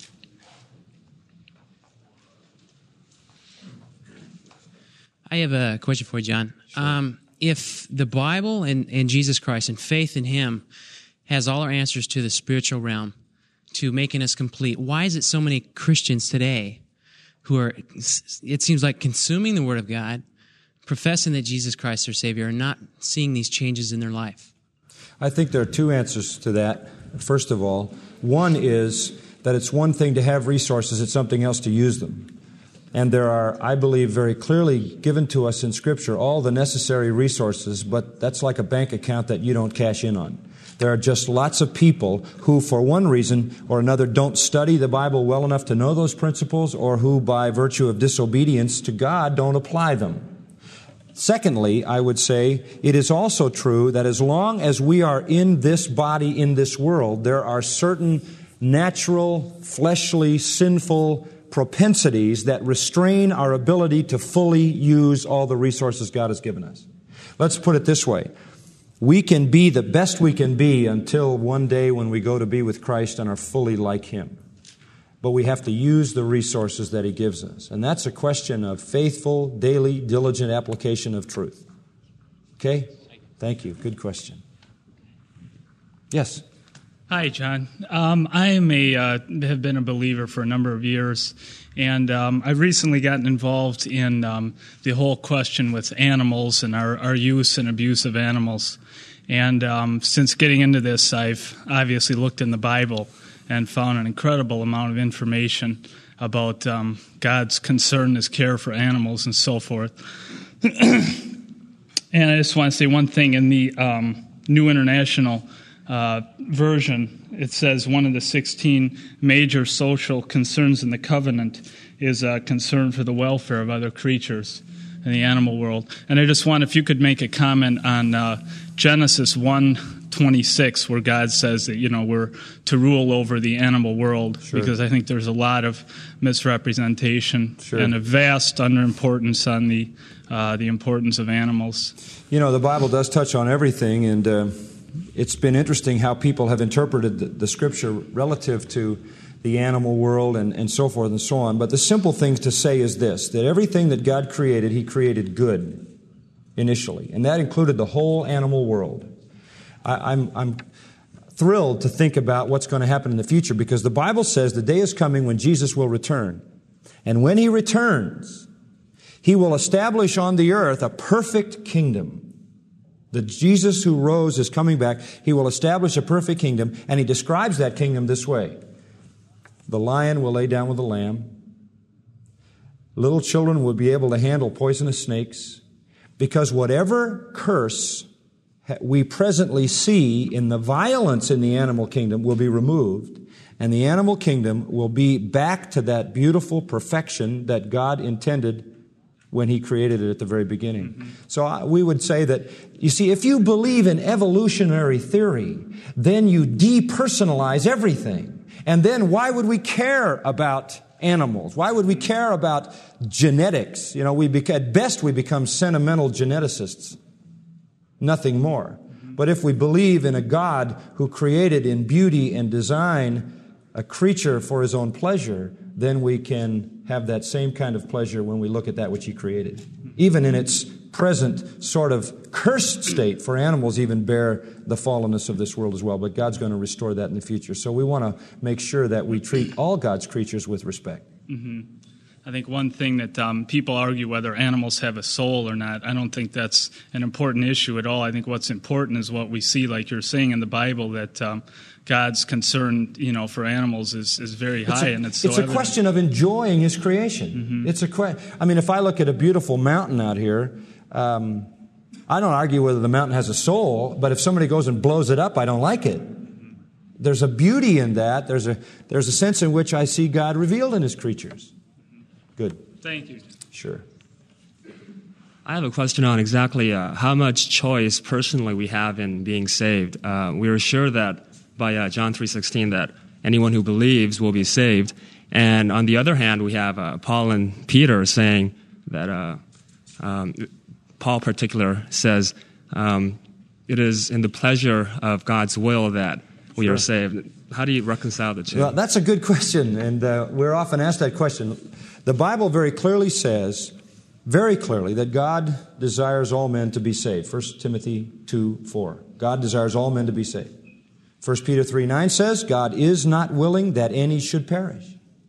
I have a question for you, John. Sure. Um, if the Bible and, and Jesus Christ and faith in Him has all our answers to the spiritual realm, to making us complete, why is it so many Christians today who are, it seems like, consuming the Word of God, professing that Jesus Christ is their Savior, are not seeing these changes in their life? I think there are two answers to that. First of all, one is that it's one thing to have resources, it's something else to use them. And there are, I believe, very clearly given to us in Scripture all the necessary resources, but that's like a bank account that you don't cash in on. There are just lots of people who, for one reason or another, don't study the Bible well enough to know those principles, or who, by virtue of disobedience to God, don't apply them. Secondly, I would say it is also true that as long as we are in this body, in this world, there are certain natural, fleshly, sinful propensities that restrain our ability to fully use all the resources God has given us. Let's put it this way. We can be the best we can be until one day when we go to be with Christ and are fully like Him. But we have to use the resources that He gives us. And that's a question of faithful, daily, diligent application of truth. Okay? Thank you. Good question. Yes? Hi, John. Um, I am a uh, have been a believer for a number of years, and um, I've recently gotten involved in um, the whole question with animals and our, our use and abuse of animals. And um, since getting into this, I've obviously looked in the Bible and found an incredible amount of information about um, God's concern, His care for animals, and so forth. And I just want to say one thing. In the um, New International uh, Version, it says one of the sixteen major social concerns in the covenant is a concern for the welfare of other creatures in the animal world. And I just want, if you could make a comment on uh, Genesis one twenty-six, where God says that, you know, we're to rule over the animal world, sure. Because I think there's a lot of misrepresentation, sure. And a vast underimportance on the uh, the importance of animals. You know, the Bible does touch on everything, and uh, it's been interesting how people have interpreted the, the Scripture relative to the animal world and, and so forth and so on. But the simple thing to say is this, that everything that God created, He created good initially, and that included the whole animal world. I, I'm, I'm thrilled to think about what's going to happen in the future, because the Bible says the day is coming when Jesus will return. And when He returns, He will establish on the earth a perfect kingdom. The Jesus who rose is coming back. He will establish a perfect kingdom, and He describes that kingdom this way. The lion will lay down with the lamb. Little children will be able to handle poisonous snakes, because whatever curse we presently see in the violence in the animal kingdom will be removed, and the animal kingdom will be back to that beautiful perfection that God intended when He created it at the very beginning. Mm-hmm. So I, we would say that, you see, if you believe in evolutionary theory, then you depersonalize everything. And then why would we care about animals? Why would we care about genetics? You know, we bec- at best we become sentimental geneticists. Nothing more. Mm-hmm. But if we believe in a God who created in beauty and design a creature for His own pleasure, then we can have that same kind of pleasure when we look at that which He created. Even in its present sort of cursed state, for animals even bear the fallenness of this world as well. But God's going to restore that in the future. So we want to make sure that we treat all God's creatures with respect. Mm-hmm. I think one thing that um, people argue whether animals have a soul or not, I don't think that's an important issue at all. I think what's important is what we see, like you're saying in the Bible, that um, God's concern, you know, for animals is, is very high, it's a, and it's so It's a evident. question of enjoying His creation. Mm-hmm. It's a que- I mean, if I look at a beautiful mountain out here, um, I don't argue whether the mountain has a soul, but if somebody goes and blows it up, I don't like it. There's a beauty in that. There's a there's a sense in which I see God revealed in His creatures. Good. Thank you. Sure. I have a question on exactly uh, how much choice personally we have in being saved. Uh, we are sure that by uh, John three sixteen that anyone who believes will be saved. And on the other hand, we have uh, Paul and Peter saying that uh, um, Paul in particular says um, it is in the pleasure of God's will that we sure. are saved. How do you reconcile the two? Well, that's a good question, and uh, we're often asked that question. The Bible very clearly says, very clearly, that God desires all men to be saved. First Timothy two four. God desires all men to be saved. First Peter three nine says, God is not willing that any should perish.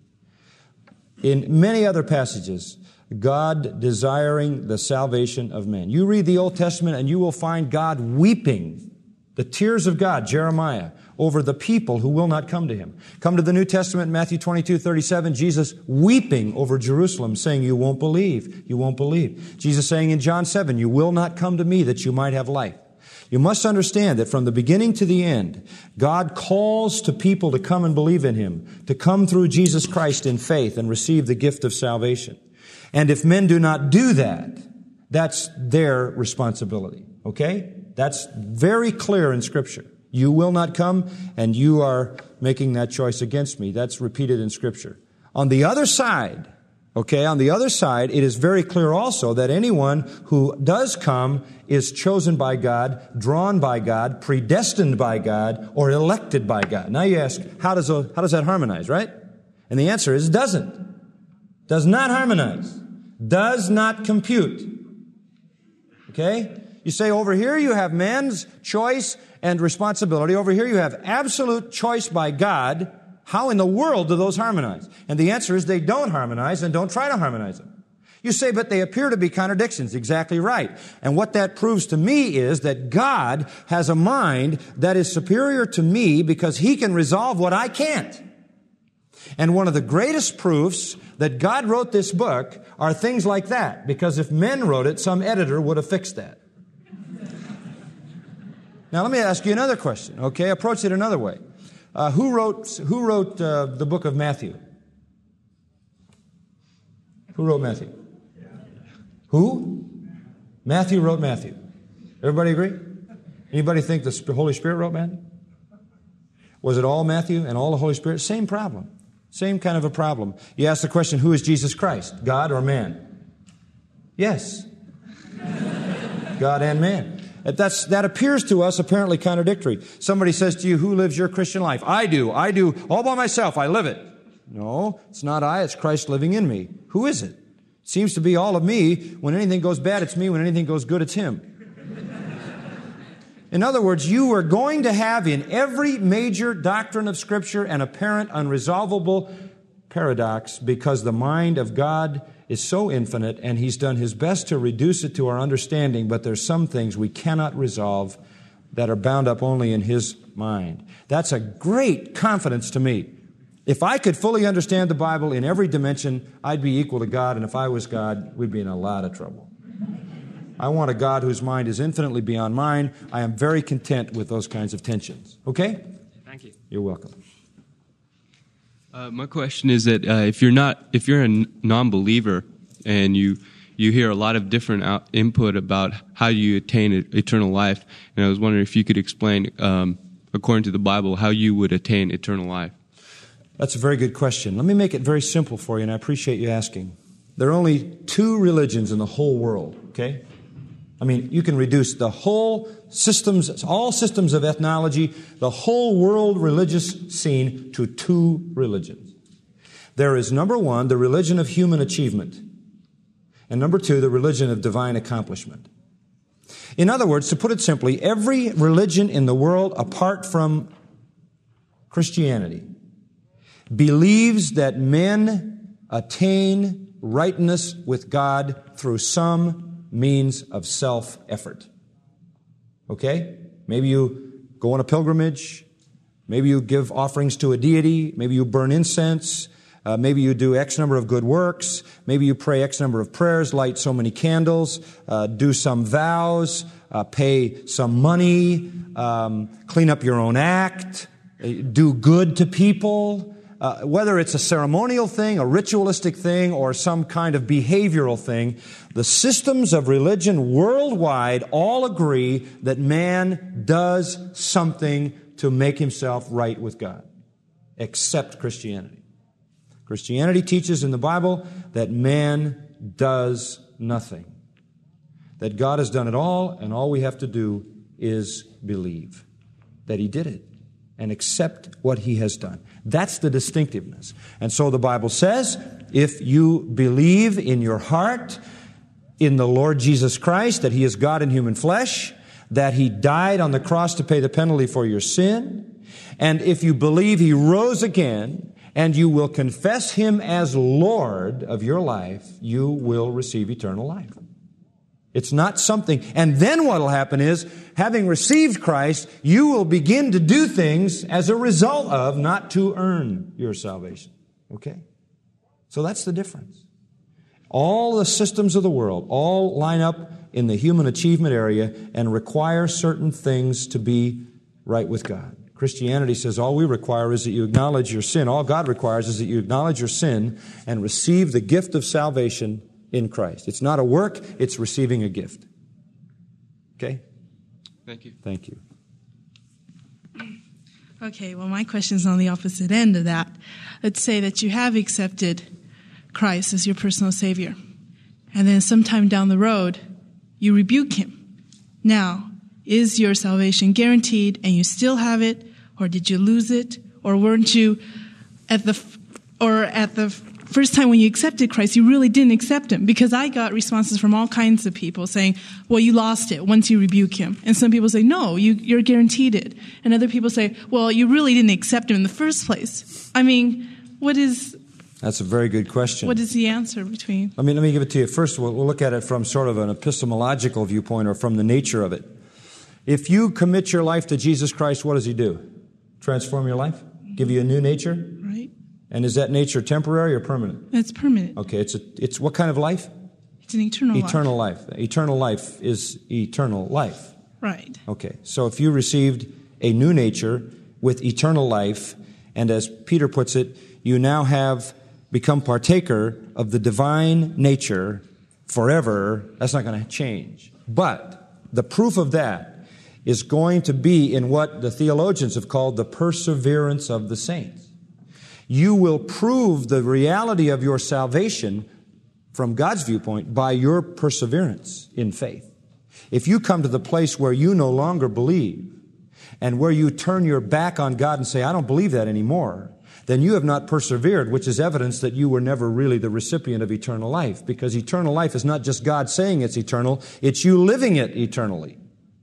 In many other passages, God desiring the salvation of men. You read the Old Testament and you will find God weeping, the tears of God, Jeremiah, over the people who will not come to Him. Come to the New Testament, Matthew twenty-two thirty-seven, Jesus weeping over Jerusalem, saying, you won't believe, you won't believe. Jesus saying in John seven, you will not come to me that you might have life. You must understand that from the beginning to the end, God calls to people to come and believe in Him, to come through Jesus Christ in faith and receive the gift of salvation. And if men do not do that, that's their responsibility. Okay? That's very clear in Scripture. You will not come, and you are making that choice against me. That's repeated in Scripture. On the other side, okay, on the other side, it is very clear also that anyone who does come is chosen by God, drawn by God, predestined by God, or elected by God. Now you ask, how does, how does that harmonize, right? And the answer is it doesn't. Does not harmonize. Does not compute. Okay? You say over here you have man's choice and responsibility. Over here you have absolute choice by God. How in the world do those harmonize? And the answer is they don't harmonize, and don't try to harmonize them. You say, but they appear to be contradictions. Exactly right. And what that proves to me is that God has a mind that is superior to me because He can resolve what I can't. And one of the greatest proofs that God wrote this book are things like that, because if men wrote it, some editor would have fixed that. Now let me ask you another question, okay? Approach it another way. Uh, who wrote, who wrote uh, the book of Matthew? Who wrote Matthew? Who? Matthew wrote Matthew. Everybody agree? Anybody think the Holy Spirit wrote Matthew? Was it all Matthew and all the Holy Spirit? Same problem. Same kind of a problem. You ask the question, who is Jesus Christ? God or man? Yes. God and man. That's, that appears to us apparently contradictory. Somebody says to you, who lives your Christian life? I do. I do all by myself. I live it. No, it's not I. It's Christ living in me. Who is it? Seems to be all of me. When anything goes bad, it's me. When anything goes good, it's Him. In other words, you are going to have in every major doctrine of Scripture an apparent unresolvable paradox because the mind of God is so infinite and He's done His best to reduce it to our understanding, but there's some things we cannot resolve that are bound up only in His mind. That's a great confidence to me. If I could fully understand the Bible in every dimension, I'd be equal to God, and if I was God, we'd be in a lot of trouble. I want a God whose mind is infinitely beyond mine. I am very content with those kinds of tensions. Okay? Thank you. You're welcome. Uh, my question is that uh, if you're not, if you're a n- non-believer and you you hear a lot of different out- input about how you attain e- eternal life, and I was wondering if you could explain, um, according to the Bible, how you would attain eternal life. That's a very good question. Let me make it very simple for you, and I appreciate you asking. There are only two religions in the whole world, okay? I mean, you can reduce the whole systems, all systems of ethnology, the whole world religious scene to two religions. There is, number one, the religion of human achievement, and number two, the religion of divine accomplishment. In other words, to put it simply, every religion in the world apart from Christianity believes that men attain rightness with God through some means of self-effort. Okay? Maybe you go on a pilgrimage. Maybe you give offerings to a deity. Maybe you burn incense. Uh, maybe you do X number of good works. Maybe you pray X number of prayers, light so many candles, uh, do some vows, uh, pay some money, um, clean up your own act, do good to people. Uh, whether it's a ceremonial thing, a ritualistic thing, or some kind of behavioral thing, the systems of religion worldwide all agree that man does something to make himself right with God, except Christianity. Christianity teaches in the Bible that man does nothing, that God has done it all, and all we have to do is believe that He did it and accept what He has done. That's the distinctiveness. And so the Bible says, if you believe in your heart in the Lord Jesus Christ, that He is God in human flesh, that He died on the cross to pay the penalty for your sin, and if you believe He rose again, and you will confess Him as Lord of your life, you will receive eternal life. It's not something. And then what will happen is, having received Christ, you will begin to do things as a result of, not to earn your salvation. Okay? So that's the difference. All the systems of the world all line up in the human achievement area and require certain things to be right with God. Christianity says all we require is that you acknowledge your sin. All God requires is that you acknowledge your sin and receive the gift of salvation in Christ. It's not a work, it's receiving a gift. Okay? Thank you. Thank you. Okay, well, my question is on the opposite end of that. Let's say that you have accepted Christ as your personal Savior, and then sometime down the road, you rebuke Him. Now, is your salvation guaranteed and you still have it, or did you lose it, or weren't you at the, or at the first time when you accepted Christ, you really didn't accept him. Because I got responses from all kinds of people saying, well, you lost it once you rebuke him. And some people say, no, you, you're guaranteed it. And other people say, well, you really didn't accept him in the first place. I mean, what is... That's a very good question. What is the answer between? Let me, let me give it to you. First, we'll, we'll look at it from sort of an epistemological viewpoint or from the nature of it. If you commit your life to Jesus Christ, what does he do? Transform your life? Give you a new nature? Right. And is that nature temporary or permanent? It's permanent. Okay, it's a, it's what kind of life? It's an eternal life. Eternal life. Eternal life is eternal life. Right. Okay, so if you received a new nature with eternal life, and as Peter puts it, you now have become partaker of the divine nature forever, that's not going to change. But the proof of that is going to be in what the theologians have called the perseverance of the saints. You will prove the reality of your salvation from God's viewpoint by your perseverance in faith. If you come to the place where you no longer believe and where you turn your back on God and say, I don't believe that anymore, then you have not persevered, which is evidence that you were never really the recipient of eternal life. Because eternal life is not just God saying it's eternal, it's you living it eternally.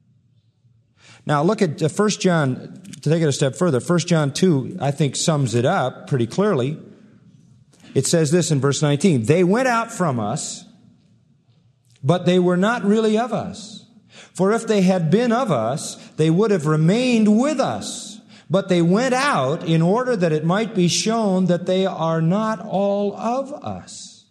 Now look at First John, to take it a step further, First John two, I think, sums it up pretty clearly. It says this in verse nineteen, they went out from us, but they were not really of us. For if they had been of us, they would have remained with us. But they went out in order that it might be shown that they are not all of us.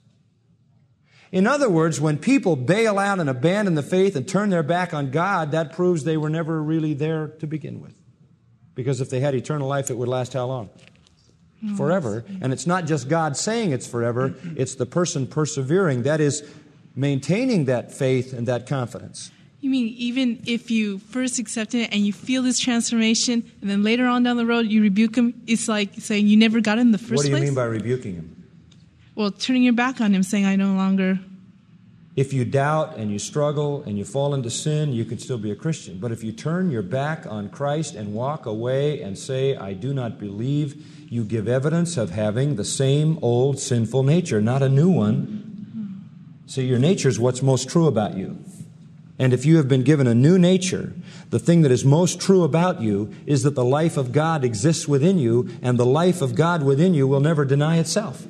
In other words, when people bail out and abandon the faith and turn their back on God, that proves they were never really there to begin with. Because if they had eternal life, it would last how long? Forever. And it's not just God saying it's forever, it's the person persevering, that is, maintaining that faith and that confidence. You mean even if you first accept it and you feel this transformation, and then later on down the road you rebuke him, it's like saying you never got it in the first place? What do you place? mean by rebuking him? Well, turning your back on him, saying I no longer... If you doubt and you struggle and you fall into sin, you can still be a Christian. But if you turn your back on Christ and walk away and say, I do not believe, you give evidence of having the same old sinful nature, not a new one. So your nature is what's most true about you. And if you have been given a new nature, the thing that is most true about you is that the life of God exists within you, and the life of God within you will never deny itself.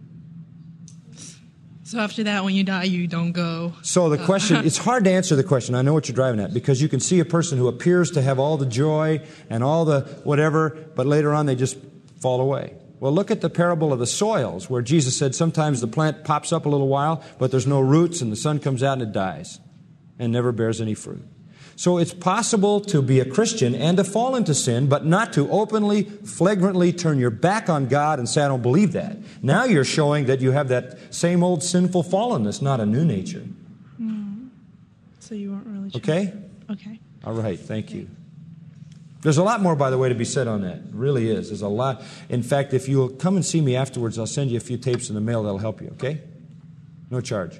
So after that, when you die, you don't go. So the question, it's hard to answer the question. I know what you're driving at, because you can see a person who appears to have all the joy and all the whatever, but later on they just fall away. Well, look at the parable of the soils, where Jesus said sometimes the plant pops up a little while, but there's no roots, and the sun comes out and it dies and never bears any fruit. So it's possible to be a Christian and to fall into sin, but not to openly, flagrantly turn your back on God and say, I don't believe that. Now you're showing that you have that same old sinful fallenness, not a new nature. Mm. So you weren't really... Okay? Okay. All right, thank you. There's a lot more, by the way, to be said on that. It really is. There's a lot. In fact, if you'll come and see me afterwards, I'll send you a few tapes in the mail that'll help you, okay? No charge.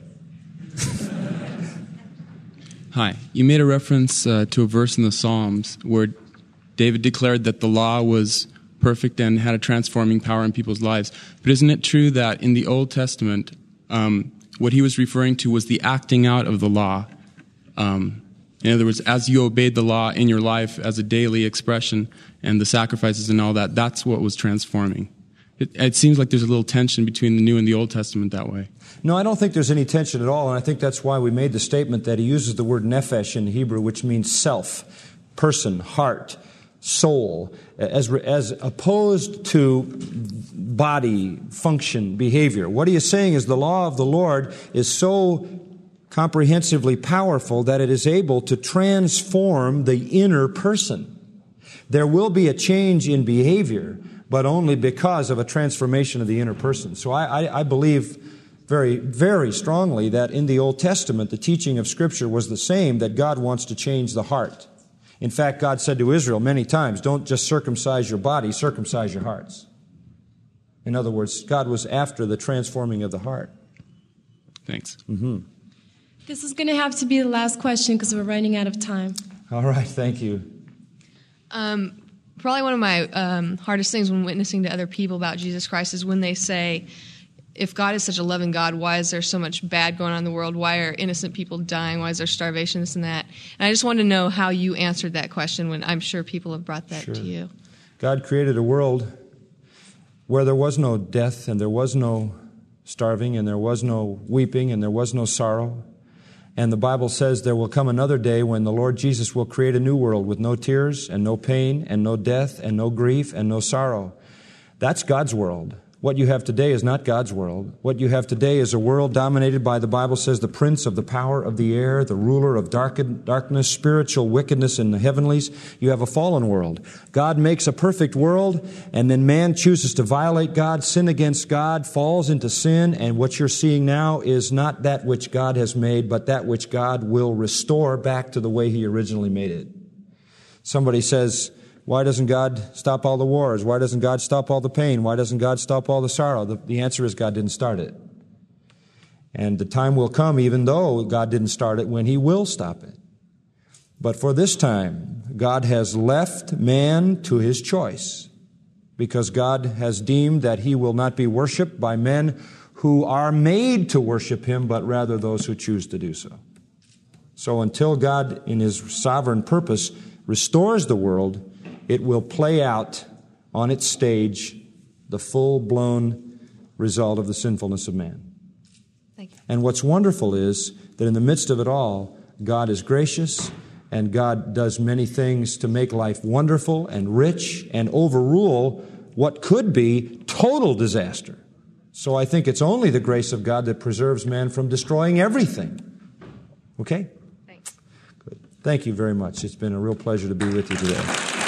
Hi. You made a reference uh, to a verse in the Psalms where David declared that the law was perfect and had a transforming power in people's lives. But isn't it true that in the Old Testament, um, what he was referring to was the acting out of the law? Um, in other words, as you obeyed the law in your life as a daily expression and the sacrifices and all that, that's what was transforming. It, it seems like there's a little tension between the New and the Old Testament that way. No, I don't think there's any tension at all, and I think that's why we made the statement that he uses the word nephesh in Hebrew, which means self, person, heart, soul, as, as opposed to body, function, behavior. What he is saying is the law of the Lord is so comprehensively powerful that it is able to transform the inner person. There will be a change in behavior, but only because of a transformation of the inner person. So I, I, I believe very, very strongly that in the Old Testament, the teaching of Scripture was the same, that God wants to change the heart. In fact, God said to Israel many times, don't just circumcise your body, circumcise your hearts. In other words, God was after the transforming of the heart. Thanks. Mm-hmm. This is going to have to be the last question because we're running out of time. All right, thank you. Um, probably one of my um, hardest things when witnessing to other people about Jesus Christ is when they say, if God is such a loving God, why is there so much bad going on in the world? Why are innocent people dying? Why is there starvation, this and that? And I just want to know how you answered that question when I'm sure people have brought that Sure. to you. God created a world where there was no death and there was no starving and there was no weeping and there was no sorrow. And the Bible says there will come another day when the Lord Jesus will create a new world with no tears and no pain and no death and no grief and no sorrow. That's God's world. What you have today is not God's world. What you have today is a world dominated by, the Bible says, the prince of the power of the air, the ruler of dark, darkness, spiritual wickedness in the heavenlies. You have a fallen world. God makes a perfect world, and then man chooses to violate God, sin against God, falls into sin, and what you're seeing now is not that which God has made, but that which God will restore back to the way He originally made it. Somebody says, why doesn't God stop all the wars? Why doesn't God stop all the pain? Why doesn't God stop all the sorrow? The, the answer is God didn't start it. And the time will come, even though God didn't start it, when He will stop it. But for this time, God has left man to his choice, because God has deemed that He will not be worshiped by men who are made to worship Him, but rather those who choose to do so. So until God, in His sovereign purpose, restores the world, it will play out on its stage the full-blown result of the sinfulness of man. Thank you. And what's wonderful is that in the midst of it all, God is gracious, and God does many things to make life wonderful and rich and overrule what could be total disaster. So I think it's only the grace of God that preserves man from destroying everything. Okay? Thanks. Good. Thank you very much. It's been a real pleasure to be with you today.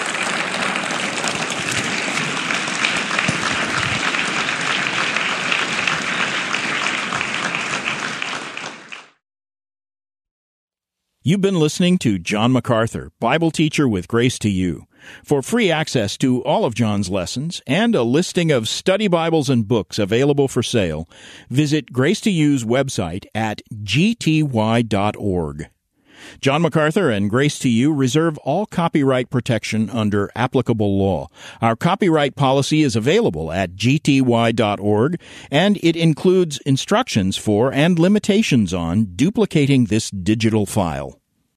You've been listening to John MacArthur, Bible teacher with Grace to You. For free access to all of John's lessons and a listing of study Bibles and books available for sale, visit Grace to You's website at g t y dot org. John MacArthur and Grace to You reserve all copyright protection under applicable law. Our copyright policy is available at g t y dot org, and it includes instructions for and limitations on duplicating this digital file.